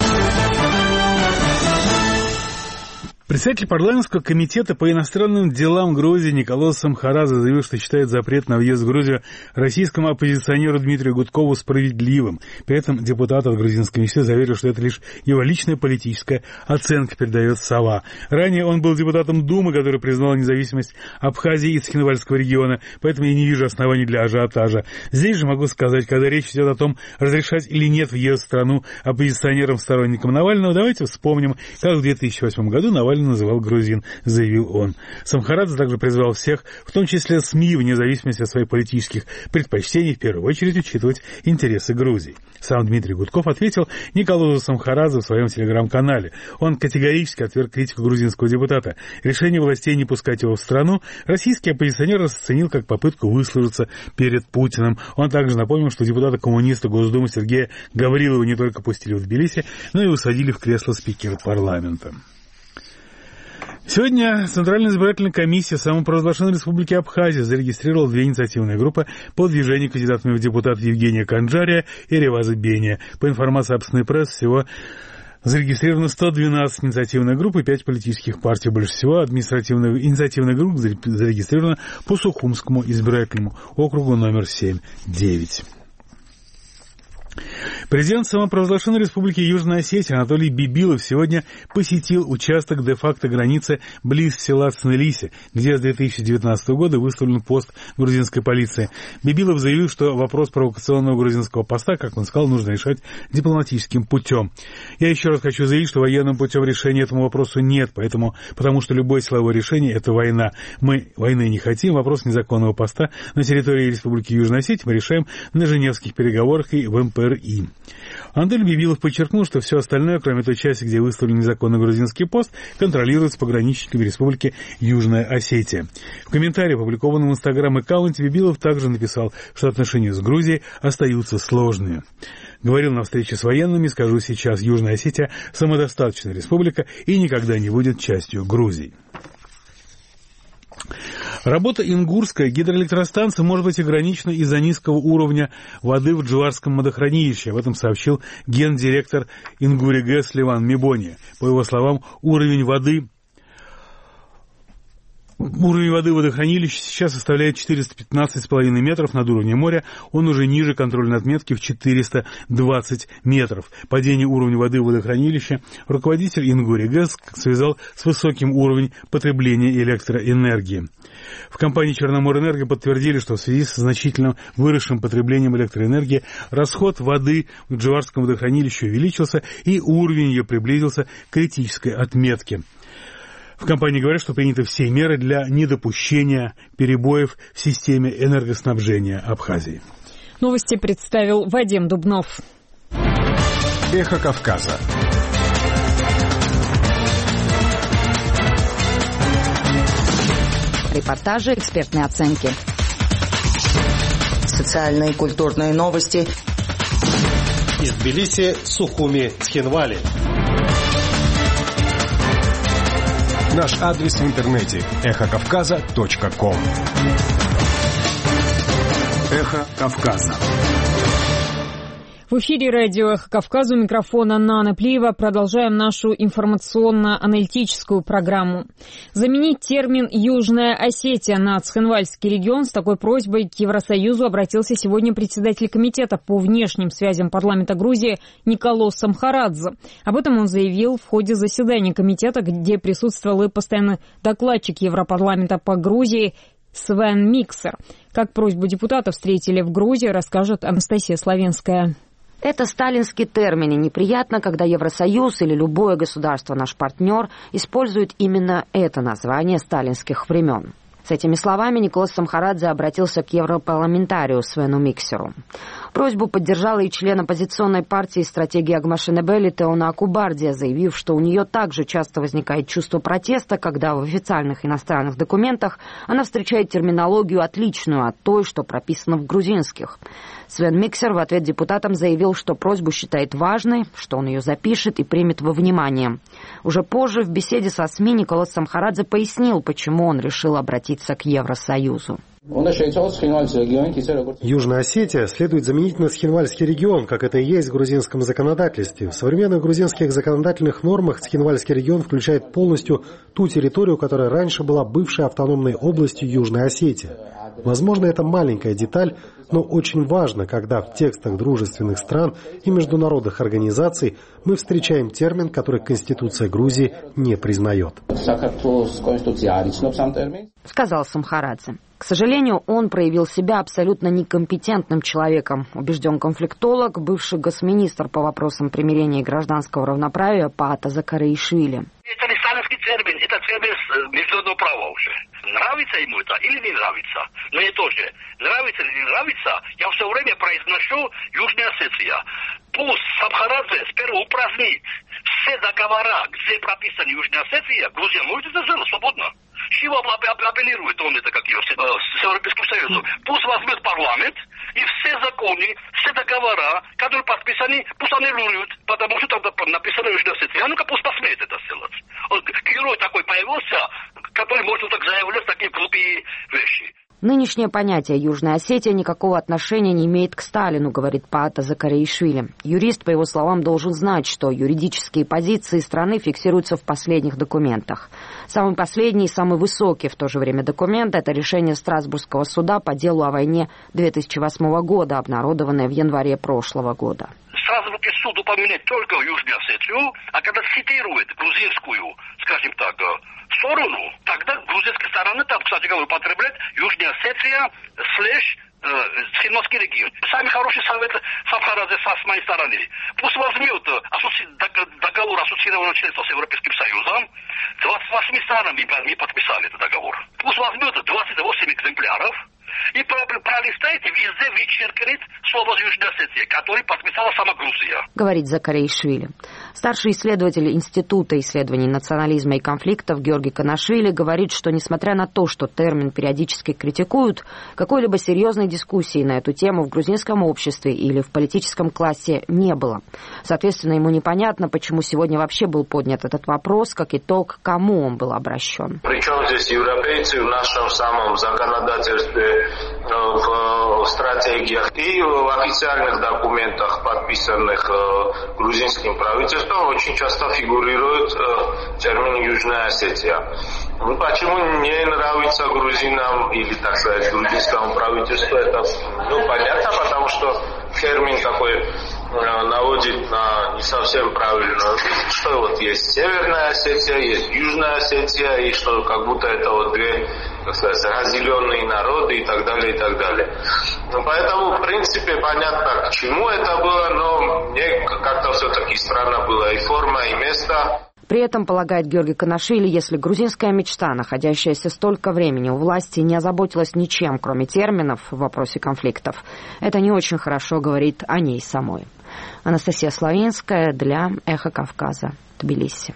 Председатель парламентского комитета по иностранным делам Грузии Николос Самхарадзе заявил, что считает запрет на въезд в Грузию российскому оппозиционеру Дмитрию Гудкову справедливым. При этом депутат от грузинской мечты заверил, что это лишь его личная политическая оценка, передает «Сова». Ранее он был депутатом Думы, который признал независимость Абхазии и Цхинвальского региона, поэтому я не вижу оснований для ажиотажа. Здесь же могу сказать, когда речь идет о том, разрешать или нет въезд в страну оппозиционерам-сторонникам Навального, давайте вспомним, как в 2008 году Навальный называл грузин, заявил он. Самхарадзе также призвал всех, в том числе СМИ, вне зависимости от своих политических предпочтений, в первую очередь учитывать интересы Грузии. Сам Дмитрий Гудков ответил Николозу Самхарадзе в своем телеграм-канале. Он категорически отверг критику грузинского депутата. Решение властей не пускать его в страну российский оппозиционер расценил как попытку выслужиться перед Путиным. Он также напомнил, что депутата-коммуниста Госдумы Сергея Гаврилова не только пустили в Тбилиси, но и усадили в кресло спикера парламента. Сегодня Центральная избирательная комиссия самопровозглашенной республики Абхазия зарегистрировала две инициативные группы по движению кандидатами в депутаты Евгения Канджария и Реваза Бения. По информации Абсны пресс, всего зарегистрировано 112 инициативных групп и 5 политических партий. Больше всего инициативных групп зарегистрировано по Сухумскому избирательному округу номер 7-9. Президент самопровозглашенной республики Южная Осетия Анатолий Бибилов сегодня посетил участок де-факто границы близ села Цнелиси, где с 2019 года выставлен пост грузинской полиции. Бибилов заявил, что вопрос провокационного грузинского поста, как он сказал, нужно решать дипломатическим путем. Я еще раз хочу заявить, что военным путем решения этому вопросу нет, потому что любое силовое решение – это война. Мы войны не хотим, вопрос незаконного поста на территории Республики Южная Осетия мы решаем на Женевских переговорах и в МПРИ. Анатолий Бибилов подчеркнул, что все остальное, кроме той части, где выставлен незаконный грузинский пост, контролируется пограничниками Республики Южная Осетия. В комментарии, опубликованном в Инстаграм-аккаунте, Бибилов также написал, что отношения с Грузией остаются сложными. Говорил на встрече с военными, скажу сейчас, Южная Осетия самодостаточная республика и никогда не будет частью Грузии. Работа Ингурской гидроэлектростанции может быть ограничена из-за низкого уровня воды в Джуарском водохранилище. Об этом сообщил гендиректор Ингури-ГЭС Ливан Мибони. По его словам, уровень воды водохранилища сейчас составляет 415,5 метров над уровнем моря. Он уже ниже контрольной отметки в 420 метров. Падение уровня воды в водохранилище руководитель Ингури-ГЭС связал с высоким уровнем потребления электроэнергии. В компании «Черноморэнерго» подтвердили, что в связи с значительно выросшим потреблением электроэнергии расход воды в Джуарском водохранилище увеличился и уровень ее приблизился к критической отметке. В компании говорят, что приняты все меры для недопущения перебоев в системе энергоснабжения Абхазии. Новости представил Вадим Дубнов. Эхо Кавказа. Репортажи, экспертные оценки. Социальные и культурные новости. Из Тбилиси, Сухуми, Цхинвали. Наш адрес в интернете – эхокавказа.ком. Эхо Кавказа. В эфире радио «Эхо Кавказа», у микрофона Нана Плиева. Продолжаем нашу информационно-аналитическую программу. Заменить термин «Южная Осетия» на Цхинвальский регион. С такой просьбой к Евросоюзу обратился сегодня председатель комитета по внешним связям парламента Грузии Николос Самхарадзе. Об этом он заявил в ходе заседания комитета, где присутствовал и постоянный докладчик Европарламента по Грузии Свен Миксер. Как просьбу депутатов встретили в Грузии, расскажет Анастасия Славенская. Это сталинский термин, и неприятно, когда Евросоюз или любое государство, наш партнер, использует именно это название сталинских времен. С этими словами Николас Самхарадзе обратился к европарламентарию Свену Миксеру. Просьбу поддержала и член оппозиционной партии «Стратегия Агмашенебели» Теона Акубардия, заявив, что у нее также часто возникает чувство протеста, когда в официальных иностранных документах она встречает терминологию, отличную от той, что прописано в грузинских. Свен Миксер в ответ депутатам заявил, что просьбу считает важной, что он ее запишет и примет во внимание. Уже позже в беседе со СМИ Николас Самхарадзе пояснил, почему он решил обратиться к Евросоюзу. Южная Осетия следует заменить на Цхинвальский регион, как это и есть в грузинском законодательстве. В современных грузинских законодательных нормах Цхинвальский регион включает полностью ту территорию, которая раньше была бывшей автономной областью Южной Осетии. Возможно, это маленькая деталь, но очень важно, когда в текстах дружественных стран и международных организаций мы встречаем термин, который Конституция Грузии не признает. Сказал Самхарадзе. К сожалению, он проявил себя абсолютно некомпетентным человеком, убежден конфликтолог, бывший госминистр по вопросам примирения и гражданского равноправия Паата Закараишвили. Это не сталинский термин, это термин международного права уже. Нравится ему это или не нравится? Мне тоже. Нравится или не нравится, я все время произношу Южная Осетия. Пусть Самхарадзе сперва упразднит все договора, где прописана Южная Осетия, Грузия может это сделать свободно. Чего апеллирует он это, как с Европейским Союзом? Пусть возьмет парламент и все законы, все договора, которые подписаны, пусть аннулируют, потому что там написано Южная Осетия. Ну-ка пусть посмеет это сделать. Герой такой появился, который может так заявлять такие глупые вещи. Нынешнее понятие «Южная Осетия» никакого отношения не имеет к Сталину, говорит Паата Закараишвили. Юрист, по его словам, должен знать, что юридические позиции страны фиксируются в последних документах. Самый последний и самый высокий в то же время документ – это решение Страсбургского суда по делу о войне 2008 года, обнародованное в январе прошлого года. Страсбургский суд упоминает только Южную Осетию, а когда цитирует грузинскую, скажем так, сторону, тогда грузинская сторона, там, кстати говоря, употребляет Южная Осетия Цхинвальский регион. Самый хороший совет Самхарадзе с моей стороны. Пусть возьмет договор ассоциированного членства с Европейским Союзом. 28 странами не подписали этот договор. Пусть возьмет 28 экземпляров и пролистает и везде вычеркнет слово Южная Осетия, который подписала сама Грузия. Говорит Закараишвили. Старший исследователь Института исследований национализма и конфликтов Георгий Канашвили говорит, что несмотря на то, что термин периодически критикуют, какой-либо серьезной дискуссии на эту тему в грузинском обществе или в политическом классе не было. Соответственно, ему непонятно, почему сегодня вообще был поднят этот вопрос, как итог, к кому он был обращен. Причем здесь европейцы в нашем самом законодательстве, в стратегиях и в официальных документах, подписанных грузинским правительством, очень часто фигурирует термин «Южная Осетия». Почему не нравится грузинам или, так сказать, грузинскому правительству, это понятно, потому что термин такой наводит на не совсем правильную мысль, что вот есть Северная Осетия, есть Южная Осетия, и что как будто это вот две, так сказать, разделенные народы и так далее, и так далее. Поэтому, в принципе, понятно, к чему это было, но мне как-то все-таки странно было и форма, и место. При этом, полагает Георгий Канашвили, если грузинская мечта, находящаяся столько времени у власти, не озаботилась ничем, кроме терминов в вопросе конфликтов, это не очень хорошо говорит о ней самой. Анастасия Славинская для «Эхо Кавказа», Тбилиси.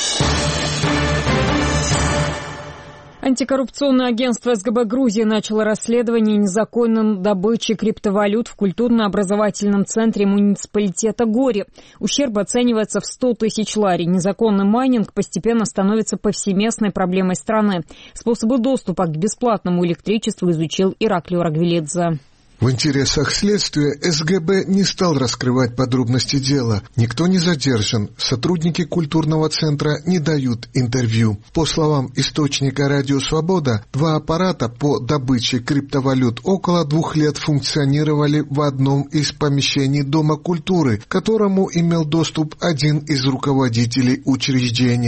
Антикоррупционное агентство СГБ Грузии начало расследование незаконной добычи криптовалют в культурно-образовательном центре муниципалитета Гори. Ущерб оценивается в 100 тысяч лари. Незаконный майнинг постепенно становится повсеместной проблемой страны. Способы доступа к бесплатному электричеству изучил Ираклий Рагвилидзе. В интересах следствия СГБ не стал раскрывать подробности дела. Никто не задержан. Сотрудники культурного центра не дают интервью. По словам источника «Радио Свобода», 2 аппарата по добыче криптовалют около 2 лет функционировали в одном из помещений Дома культуры, к которому имел доступ один из руководителей учреждения.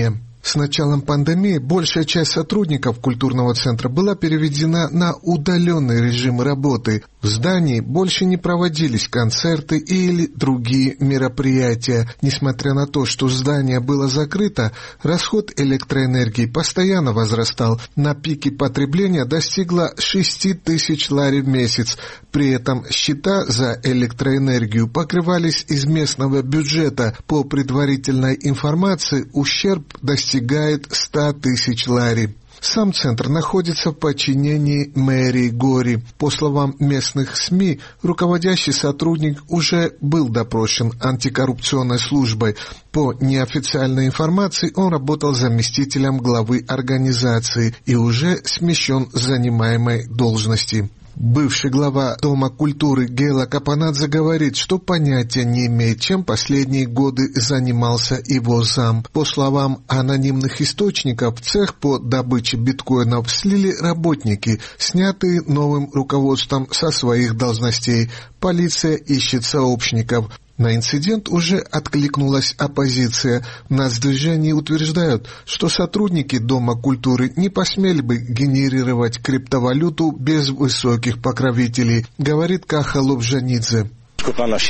С началом пандемии большая часть сотрудников культурного центра была переведена на удаленный режим работы. В здании больше не проводились концерты или другие мероприятия. Несмотря на то, что здание было закрыто, расход электроэнергии постоянно возрастал. На пике потребления достигло 6000 лари в месяц. При этом счета за электроэнергию покрывались из местного бюджета. По предварительной информации, ущерб достигает 100 тысяч лари. Сам центр находится в подчинении мэрии Гори. По словам местных СМИ, руководящий сотрудник уже был допрошен антикоррупционной службой. По неофициальной информации, он работал заместителем главы организации и уже смещен с занимаемой должности. Бывший глава Дома культуры Гела Капанадзе говорит, что понятия не имеет, чем последние годы занимался его зам. По словам анонимных источников, в цех по добыче биткоинов слили работники, снятые новым руководством со своих должностей. Полиция ищет сообщников. На инцидент уже откликнулась оппозиция. В нацдвижении утверждают, что сотрудники Дома культуры не посмели бы генерировать криптовалюту без высоких покровителей, говорит Каха Лобжанидзе. В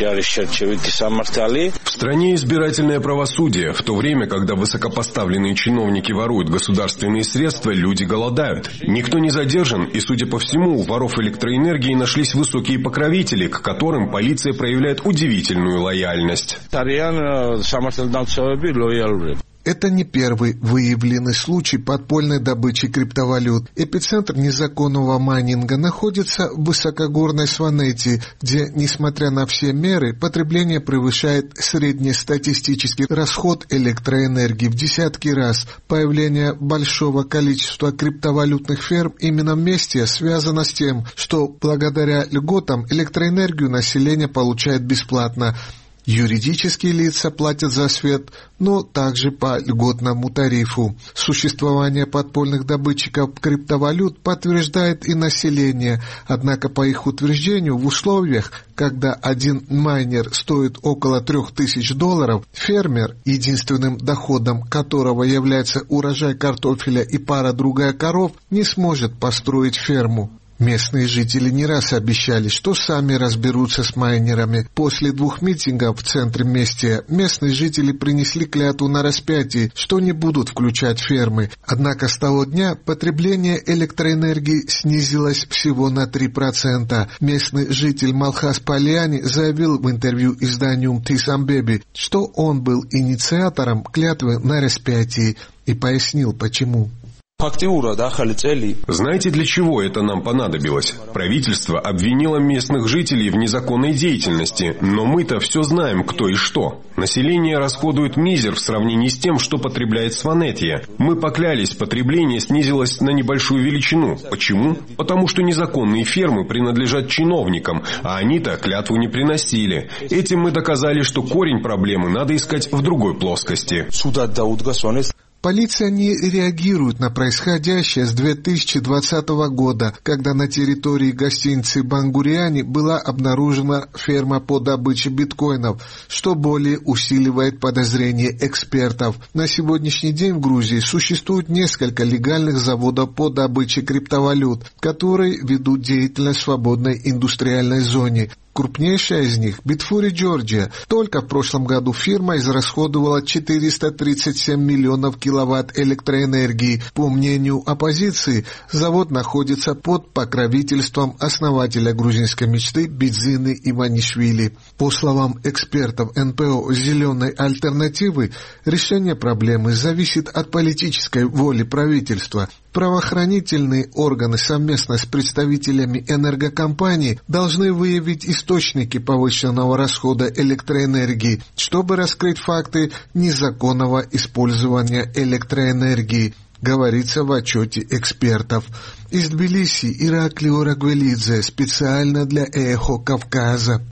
стране избирательное правосудие. В то время, когда высокопоставленные чиновники воруют государственные средства, люди голодают. Никто не задержан, и, судя по всему, у воров электроэнергии нашлись высокие покровители, к которым полиция проявляет удивительную лояльность. Это не первый выявленный случай подпольной добычи криптовалют. Эпицентр незаконного майнинга находится в высокогорной Сванети, где, несмотря на все меры, потребление превышает среднестатистический расход электроэнергии в десятки раз. Появление большого количества криптовалютных ферм именно в месте связано с тем, что благодаря льготам электроэнергию население получает бесплатно. Юридические лица платят за свет, но также по льготному тарифу. Существование подпольных добытчиков криптовалют подтверждает и население, однако по их утверждению в условиях, когда один майнер стоит около $3000, фермер, единственным доходом которого является урожай картофеля и пара другая коров, не сможет построить ферму. Местные жители не раз обещали, что сами разберутся с майнерами. После 2 митингов в центре Местия местные жители принесли клятву на распятии, что не будут включать фермы. Однако с того дня потребление электроэнергии снизилось всего на 3%. Местный житель Малхас Палиани заявил в интервью изданию Тисамбеби, что он был инициатором клятвы на распятии, и пояснил, почему. Знаете, для чего это нам понадобилось? Правительство обвинило местных жителей в незаконной деятельности, но мы-то все знаем, кто и что. Население расходует мизер в сравнении с тем, что потребляет Сванетия. Мы поклялись, потребление снизилось на небольшую величину. Почему? Потому что незаконные фермы принадлежат чиновникам, а они-то клятву не приносили. Этим мы доказали, что корень проблемы надо искать в другой плоскости. Полиция не реагирует на происходящее с 2020 года, когда на территории гостиницы Бангуриани была обнаружена ферма по добыче биткоинов, что более усиливает подозрения экспертов. На сегодняшний день в Грузии существует несколько легальных заводов по добыче криптовалют, которые ведут деятельность в свободной индустриальной зоне. Крупнейшая из них – Битфури Джорджия. Только в прошлом году фирма израсходовала 437 миллионов киловатт электроэнергии. По мнению оппозиции, завод находится под покровительством основателя грузинской мечты Бидзины Иванишвили. По словам экспертов НПО «Зеленой альтернативы», решение проблемы зависит от политической воли правительства. Правоохранительные органы совместно с представителями энергокомпаний должны выявить источники повышенного расхода электроэнергии, чтобы раскрыть факты незаконного использования электроэнергии, говорится в отчете экспертов. Из Тбилиси Ираклио Рагвелидзе специально для «Эхо Кавказа».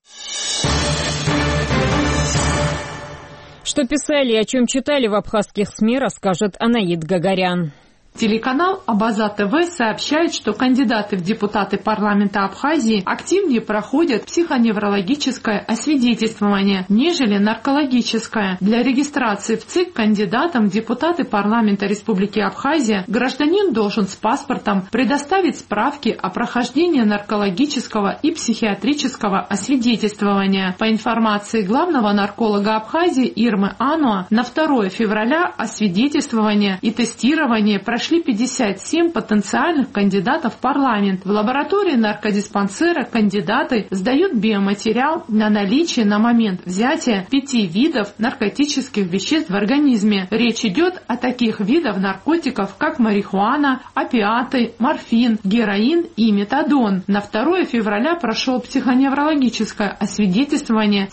Что писали и о чем читали в абхазских СМИ, расскажет Анаид Гагарян. Телеканал Абаза ТВ сообщает, что кандидаты в депутаты парламента Абхазии активнее проходят психоневрологическое освидетельствование, нежели наркологическое. Для регистрации в ЦИК кандидатам в депутаты парламента Республики Абхазия гражданин должен с паспортом предоставить справки о прохождении наркологического и психиатрического освидетельствования. По информации главного нарколога Абхазии Ирмы Ануа, на 2 февраля освидетельствование и тестирование прошли 57 потенциальных кандидатов в парламент. В лаборатории наркодиспансера кандидаты сдают биоматериал на наличие на момент взятия 5 видов наркотических веществ в организме. Речь идет о таких видах наркотиков, как марихуана, опиаты, морфин, героин и метадон. На 2 февраля прошел психоневрологическое освидетельствование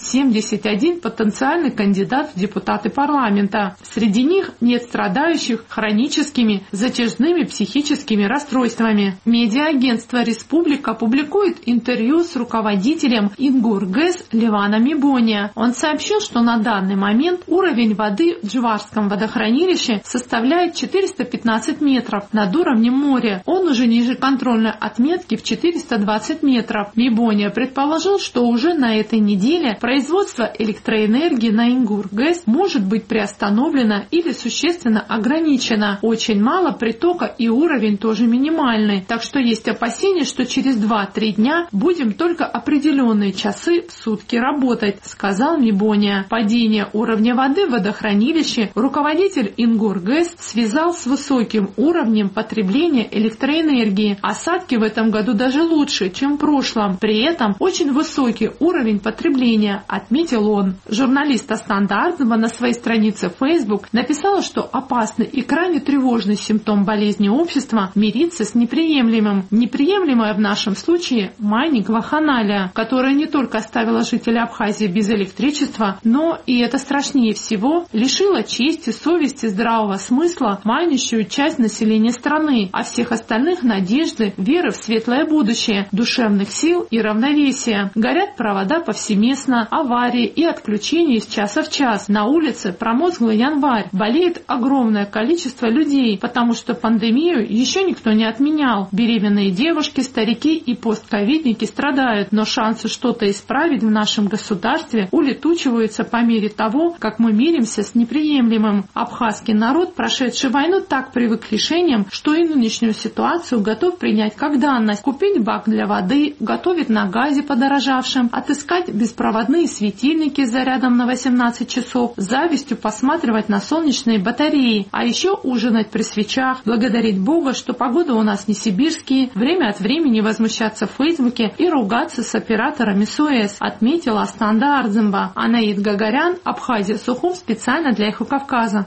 71 потенциальный кандидат в депутаты парламента. Среди них нет страдающих хроническими затяжными психическими расстройствами. Медиаагентство «Республика» публикует интервью с руководителем Ингургэс Леваном Мибония. Он сообщил, что на данный момент уровень воды в Джварском водохранилище составляет 415 метров над уровнем моря. Он уже ниже контрольной отметки в 420 метров. Мибония предположил, что уже на этой неделе производство электроэнергии на Ингургэс может быть приостановлено или существенно ограничено. Очень мало притока и уровень тоже минимальный. Так что есть опасения, что через 2-3 дня будем только определенные часы в сутки работать, сказал Мибония. Падение уровня воды в водохранилище руководитель Ингургэс связал с высоким уровнем потребления электроэнергии. Осадки в этом году даже лучше, чем в прошлом. При этом очень высокий уровень потребления, отметил он. Журналист Астанда Ардзева на своей странице Facebook написала, что опасный и крайне тревожный симптом болезни общества мириться с неприемлемым. Неприемлемое в нашем случае майнинг вакханалия, которая не только оставила жителей Абхазии без электричества, но, и это страшнее всего, лишила чести, совести, здравого смысла майнящую часть населения страны, а всех остальных надежды, веры в светлое будущее, душевных сил и равновесия. Горят провода повсеместно, аварии и отключения из часа в час. На улице промозглый январь. Болеет огромное количество людей, потому что пандемию еще никто не отменял. Беременные девушки, старики и постковидники страдают, но шансы что-то исправить в нашем государстве улетучиваются по мере того, как мы миримся с неприемлемым. Абхазский народ, прошедший войну, так привык к лишениям, что и нынешнюю ситуацию готов принять как данность. Купить бак для воды, готовить на газе подорожавшем, отыскать беспроводные светильники с зарядом на 18 часов, с завистью посматривать на солнечные батареи, а еще ужинать при свечах, благодарить Бога, что погода у нас не сибирские, время от времени возмущаться в Фейсбуке и ругаться с операторами СОС, отметила Астанда Ардземба. Анаид Гагарян, Абхазия, Сухум, специально для Эхо Кавказа.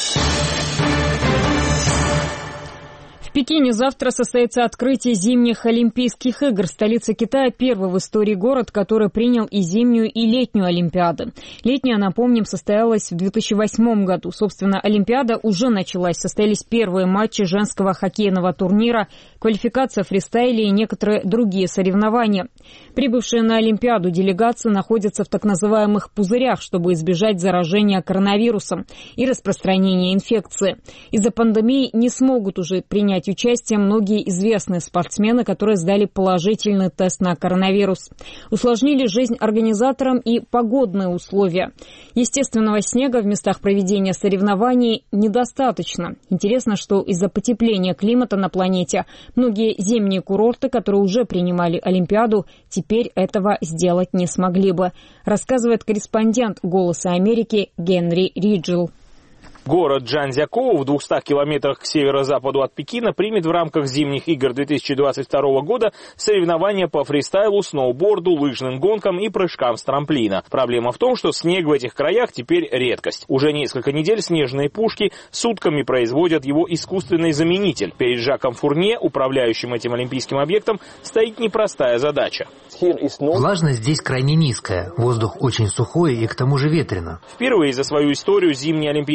В Пекине завтра состоится открытие зимних Олимпийских игр. Столица Китая – первый в истории город, который принял и зимнюю, и летнюю Олимпиады. Летняя, напомним, состоялась в 2008 году. Собственно, Олимпиада уже началась. Состоялись первые матчи женского хоккейного турнира, квалификация в фристайле и некоторые другие соревнования. Прибывшие на Олимпиаду делегации находятся в так называемых пузырях, чтобы избежать заражения коронавирусом и распространения инфекции. Из-за пандемии не смогут уже принять участие многие известные спортсмены, которые сдали положительный тест на коронавирус. Усложнили жизнь организаторам и погодные условия. Естественного снега в местах проведения соревнований недостаточно. Интересно, что из-за потепления климата на планете многие зимние курорты, которые уже принимали Олимпиаду, теперь этого сделать не смогли бы, рассказывает корреспондент «Голоса Америки» Генри Риджел. Город Чжанцзякоу в 200 километрах к северо-западу от Пекина примет в рамках зимних игр 2022 года соревнования по фристайлу, сноуборду, лыжным гонкам и прыжкам с трамплина. Проблема в том, что снег в этих краях теперь редкость. Уже несколько недель снежные пушки сутками производят его искусственный заменитель. Перед Жаком Фурне, управляющим этим олимпийским объектом, стоит непростая задача. Влажность здесь крайне низкая, воздух очень сухой и к тому же ветрено. Впервые за свою историю зимние Олимпийские игры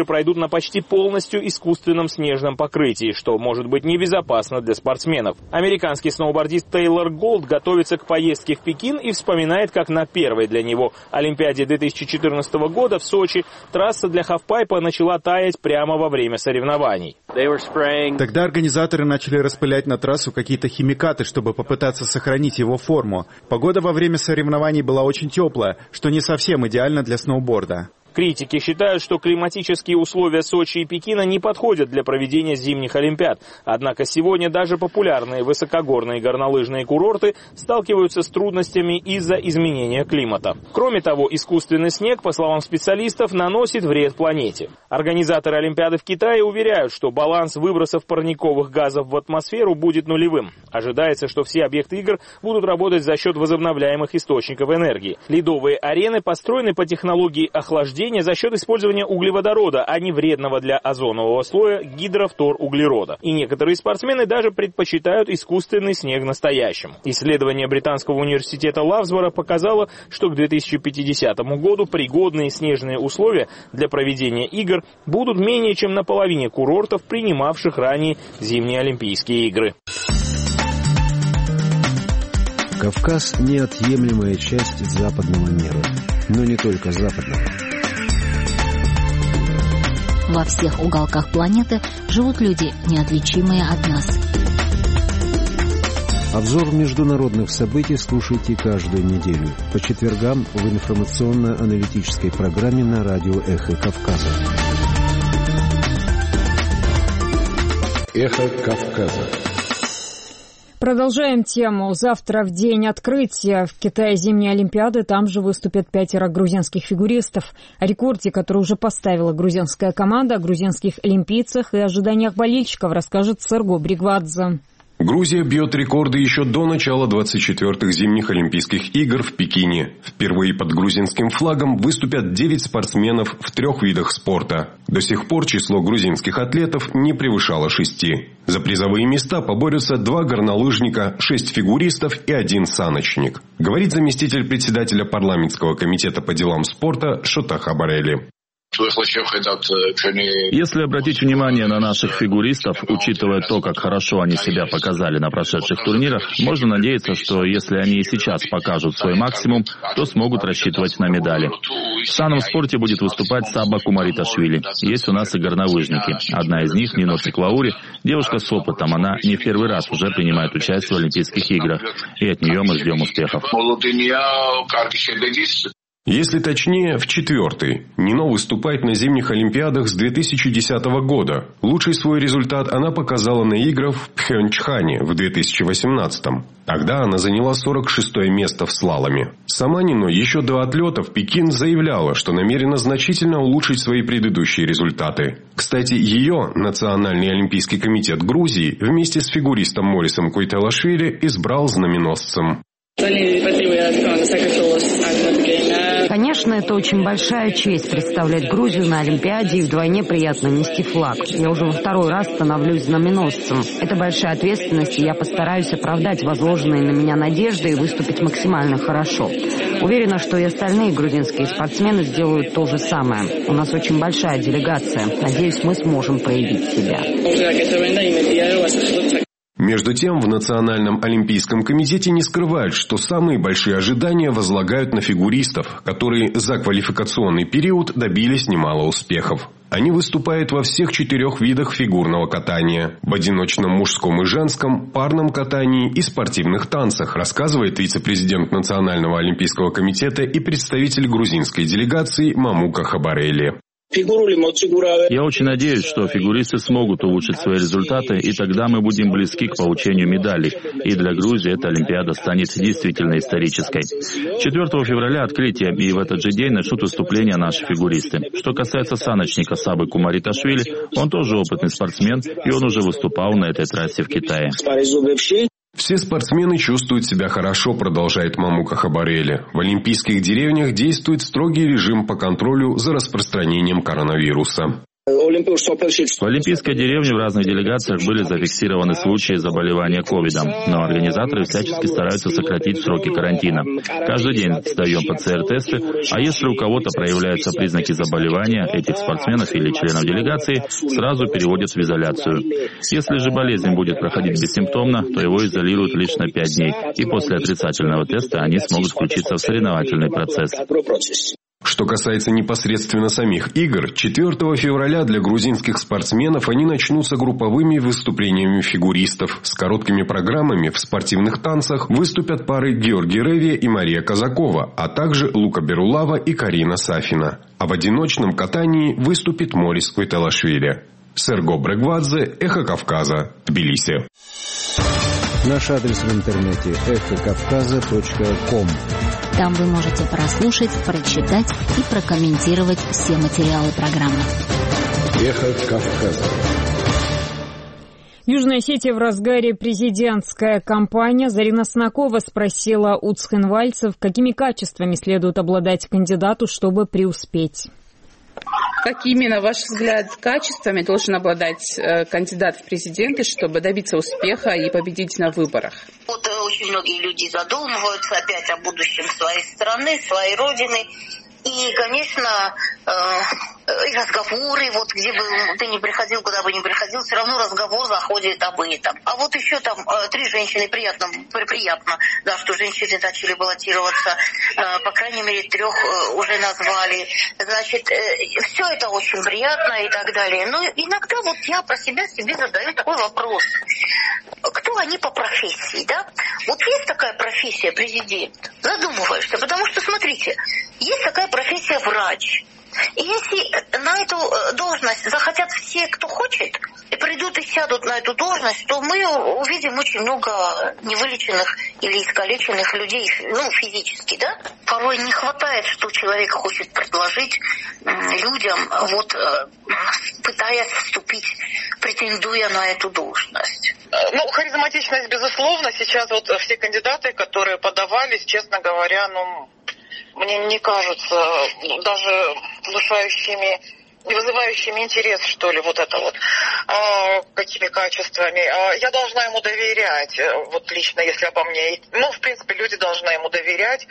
пройдут на почти полностью искусственном снежном покрытии, что может быть небезопасно для спортсменов. Американский сноубордист Тейлор Голд готовится к поездке в Пекин и вспоминает, как на первой для него Олимпиаде 2014 года в Сочи трасса для хавпайпа начала таять прямо во время соревнований. Тогда организаторы начали распылять на трассу какие-то химикаты, чтобы попытаться сохранить его форму. Погода во время соревнований была очень теплая, что не совсем идеально для сноуборда. Критики считают, что климатические условия Сочи и Пекина не подходят для проведения зимних Олимпиад. Однако сегодня даже популярные высокогорные горнолыжные курорты сталкиваются с трудностями из-за изменения климата. Кроме того, искусственный снег, по словам специалистов, наносит вред планете. Организаторы Олимпиады в Китае уверяют, что баланс выбросов парниковых газов в атмосферу будет нулевым. Ожидается, что все объекты игр будут работать за счет возобновляемых источников энергии. Ледовые арены построены по технологии охлаждения за счет использования углеводорода, а не вредного для озонового слоя гидрофторуглерода. И некоторые спортсмены даже предпочитают искусственный снег настоящему. Исследование британского университета Лавсбора показало, что к 2050 году пригодные снежные условия для проведения игр будут менее чем на половине курортов, принимавших ранее зимние Олимпийские игры. Кавказ – неотъемлемая часть западного мира, но не только западного. Во всех уголках планеты живут люди, неотличимые от нас. Обзор международных событий слушайте каждую неделю по четвергам в информационно-аналитической программе на радио «Эхо Кавказа». «Эхо Кавказа». Продолжаем тему. Завтра, в день открытия в Китае зимней Олимпиады, там же выступят 5 грузинских фигуристов. О рекорде, который уже поставила грузинская команда, о грузинских олимпийцах и ожиданиях болельщиков расскажет Серго Бригвадзе. Грузия бьет рекорды еще до начала 24-х зимних Олимпийских игр в Пекине. Впервые под грузинским флагом выступят 9 спортсменов в 3 видах спорта. До сих пор число грузинских атлетов не превышало 6. За призовые места поборются 2 горнолыжника, 6 фигуристов и 1 саночник. Говорит заместитель председателя парламентского комитета по делам спорта Шота Хабарели. Если обратить внимание на наших фигуристов, учитывая то, как хорошо они себя показали на прошедших турнирах, можно надеяться, что если они и сейчас покажут свой максимум, то смогут рассчитывать на медали. В санном спорте будет выступать Саба Кумариташвили. Есть у нас и горнолыжники. Одна из них, Нино Циклаури, девушка с опытом. Она не в первый раз уже принимает участие в Олимпийских играх. И от нее мы ждем успехов. Если точнее, в 4-й. Нино выступает на зимних Олимпиадах с 2010 года. Лучший свой результат она показала на играх в Пхенчхане в 2018-м. Тогда она заняла 46-е место в слаломе. Сама Нино еще до отлета в Пекин заявляла, что намерена значительно улучшить свои предыдущие результаты. Кстати, ее Национальный олимпийский комитет Грузии вместе с фигуристом Морисом Куйтелашвили избрал знаменосцем. Конечно, это очень большая честь представлять Грузию на Олимпиаде, и вдвойне приятно нести флаг. Я уже во 2-й раз становлюсь знаменосцем. Это большая ответственность, и я постараюсь оправдать возложенные на меня надежды и выступить максимально хорошо. Уверена, что и остальные грузинские спортсмены сделают то же самое. У нас очень большая делегация. Надеюсь, мы сможем проявить себя. Между тем, в Национальном олимпийском комитете не скрывают, что самые большие ожидания возлагают на фигуристов, которые за квалификационный период добились немало успехов. Они выступают во всех 4 видах фигурного катания – в одиночном мужском и женском, парном катании и спортивных танцах, рассказывает вице-президент Национального олимпийского комитета и представитель грузинской делегации Мамука Хабарели. Я очень надеюсь, что фигуристы смогут улучшить свои результаты, и тогда мы будем близки к получению медалей. И для Грузии эта Олимпиада станет действительно исторической. 4 февраля открытие, и в этот же день начнут выступления наши фигуристы. Что касается саночника Сабы Кумариташвили, он тоже опытный спортсмен, и он уже выступал на этой трассе в Китае. Все спортсмены чувствуют себя хорошо, продолжает Мамука Хабарели. В олимпийских деревнях действует строгий режим по контролю за распространением коронавируса. В Олимпийской деревне в разных делегациях были зафиксированы случаи заболевания ковидом, но организаторы всячески стараются сократить сроки карантина. Каждый день сдаем ПЦР-тесты, а если у кого-то проявляются признаки заболевания, этих спортсменов или членов делегации сразу переводят в изоляцию. Если же болезнь будет проходить бессимптомно, то его изолируют лишь на 5 дней, и после отрицательного теста они смогут включиться в соревновательный процесс. Что касается непосредственно самих игр, 4 февраля для грузинских спортсменов они начнутся групповыми выступлениями фигуристов. С короткими программами в спортивных танцах выступят пары Георгий Ревия и Мария Казакова, а также Лука Берулава и Карина Сафина. А в одиночном катании выступит Морис Квителашвили. Серго Брегвадзе, Эхо Кавказа, Тбилиси. Наш адрес в интернете эхокавказа.ком. Там вы можете прослушать, прочитать и прокомментировать все материалы программы. Эхо Кавказа. В Южной Осетии в разгаре президентская кампания. Зарина Снакова спросила у цхинвальцев, какими качествами следует обладать кандидату, чтобы преуспеть. Какими, на ваш взгляд, качествами должен обладать кандидат в президенты, чтобы добиться успеха и победить на выборах? Вот очень многие люди задумываются опять о будущем своей страны, своей родины. И, конечно, и разговоры, вот где бы ты ни приходил, куда бы ни приходил, все равно разговор заходит об этом. А вот еще там 3 женщины, приятно, да, что женщины начали баллотироваться, по крайней мере 3 уже назвали. Значит, все это очень приятно и так далее. Но иногда вот я про себя себе задаю такой вопрос. Кто они по профессии, да? Вот есть такая профессия президент, задумываешься, потому что, смотрите, есть такая профессия врач. И если на эту должность захотят все, кто хочет, и придут и сядут на эту должность, то мы увидим очень много невылеченных или искалеченных людей, ну, физически, да? Порой не хватает, что человек хочет предложить людям, вот, пытаясь вступить, претендуя на эту должность. Ну, харизматичность, безусловно. Сейчас вот все кандидаты, которые подавались, честно говоря, мне не кажутся даже внушающими, не вызывающими интерес, что ли, вот это вот, какими качествами. Я должна ему доверять, вот лично, если обо мне. Ну, в принципе, люди должны ему доверять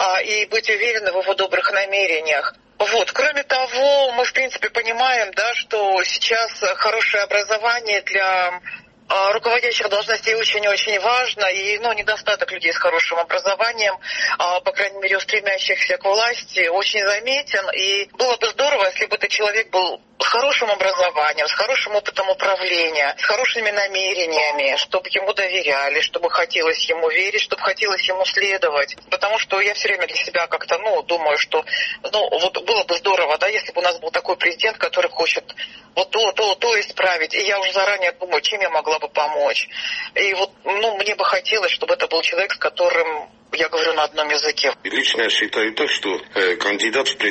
и быть уверены в его добрых намерениях. Вот. Кроме того, мы, в принципе, понимаем, да, что сейчас хорошее образование для руководящих должностей очень-очень важно, и недостаток людей с хорошим образованием, по крайней мере, у стремящихся к власти, очень заметен. И было бы здорово, если бы этот человек был с хорошим образованием, с хорошим опытом управления, с хорошими намерениями, чтобы ему доверяли, чтобы хотелось ему верить, чтобы хотелось ему следовать. Потому что я все время для себя как-то, думаю, что, вот было бы здорово, да, если бы у нас был такой президент, который хочет вот то исправить. И я уже заранее думаю, чем я могла бы помочь. И вот, мне бы хотелось, чтобы это был человек, с которым я говорю на одном языке. Лично я считаю так, что кандидат в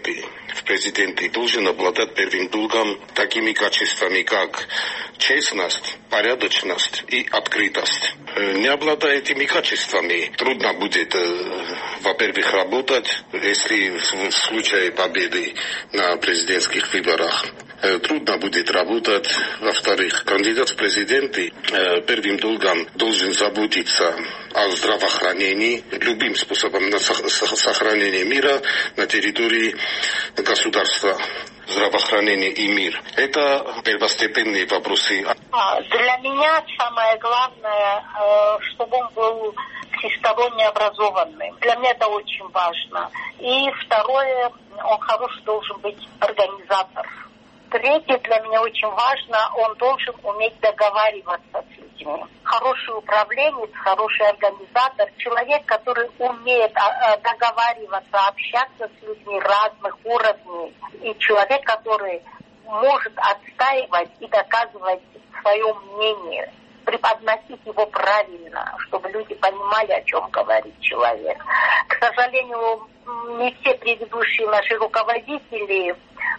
президенты должен обладать первым долгом такими качествами, как честность, порядочность и открытость. Не обладая этими качествами, трудно будет, во-первых, работать, если в случае победы на президентских выборах. Трудно будет работать. Во-вторых, кандидат в президенты первым долгом должен заботиться о здравоохранении, любым способом на сохранение мира на территории государства. Здравоохранение и мир. Это первостепенные вопросы. Для меня самое главное, чтобы он был всесторонне образованным. Для меня это очень важно. И второе, он хороший должен быть организатор. Третье, для меня очень важно, он должен уметь договариваться с людьми. Хороший управленец, хороший организатор, человек, который умеет договариваться, общаться с людьми разных уровней. И человек, который может отстаивать и доказывать свое мнение, преподносить его правильно, чтобы люди понимали, о чем говорит человек. К сожалению, не все предыдущие наши руководители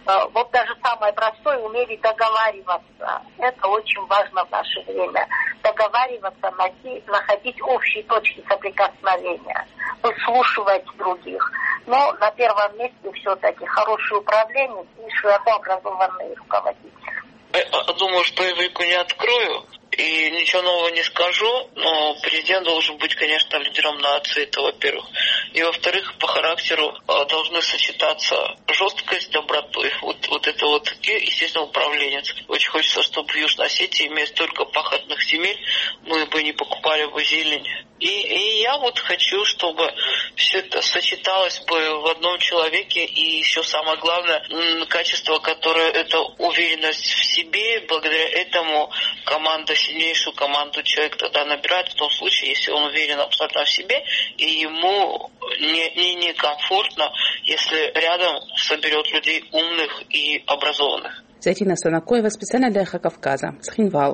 Вот даже самое простое, умели договариваться. Это очень важно в наше время. Договариваться, находить общие точки соприкосновения, выслушивать других. Но на первом месте все-таки хороший управленец и широко образованные руководители. Думаю, что я Эврику не открою и ничего нового не скажу, но президент должен быть, конечно, лидером нации, это во-первых. И во-вторых, по характеру должны сочетаться жесткость с добротой. Вот это вот. И, естественно, управленец. Очень хочется, чтобы в Южной Осетии, имея столько пахотных земель, мы бы не покупали бы зелень. И я вот хочу, чтобы все это сочеталось бы в одном человеке. И еще самое главное, качество, которое это уверенность в себе. Благодаря этому сильнейшую команду человек тогда набирает в том случае, если он уверен абсолютно в себе, и ему некомфортно, если рядом соберет людей умных и образованных. Зайтина Санакоева, специально для Эхо Кавказа, Цхинвал.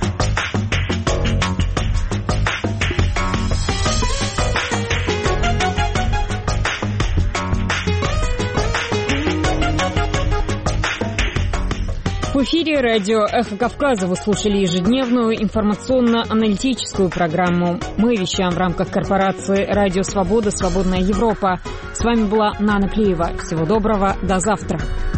В эфире радио «Эхо Кавказа» вы слушали ежедневную информационно-аналитическую программу. Мы вещаем в рамках корпорации «Радио Свобода. Свободная Европа». С вами была Нана Клеева. Всего доброго. До завтра.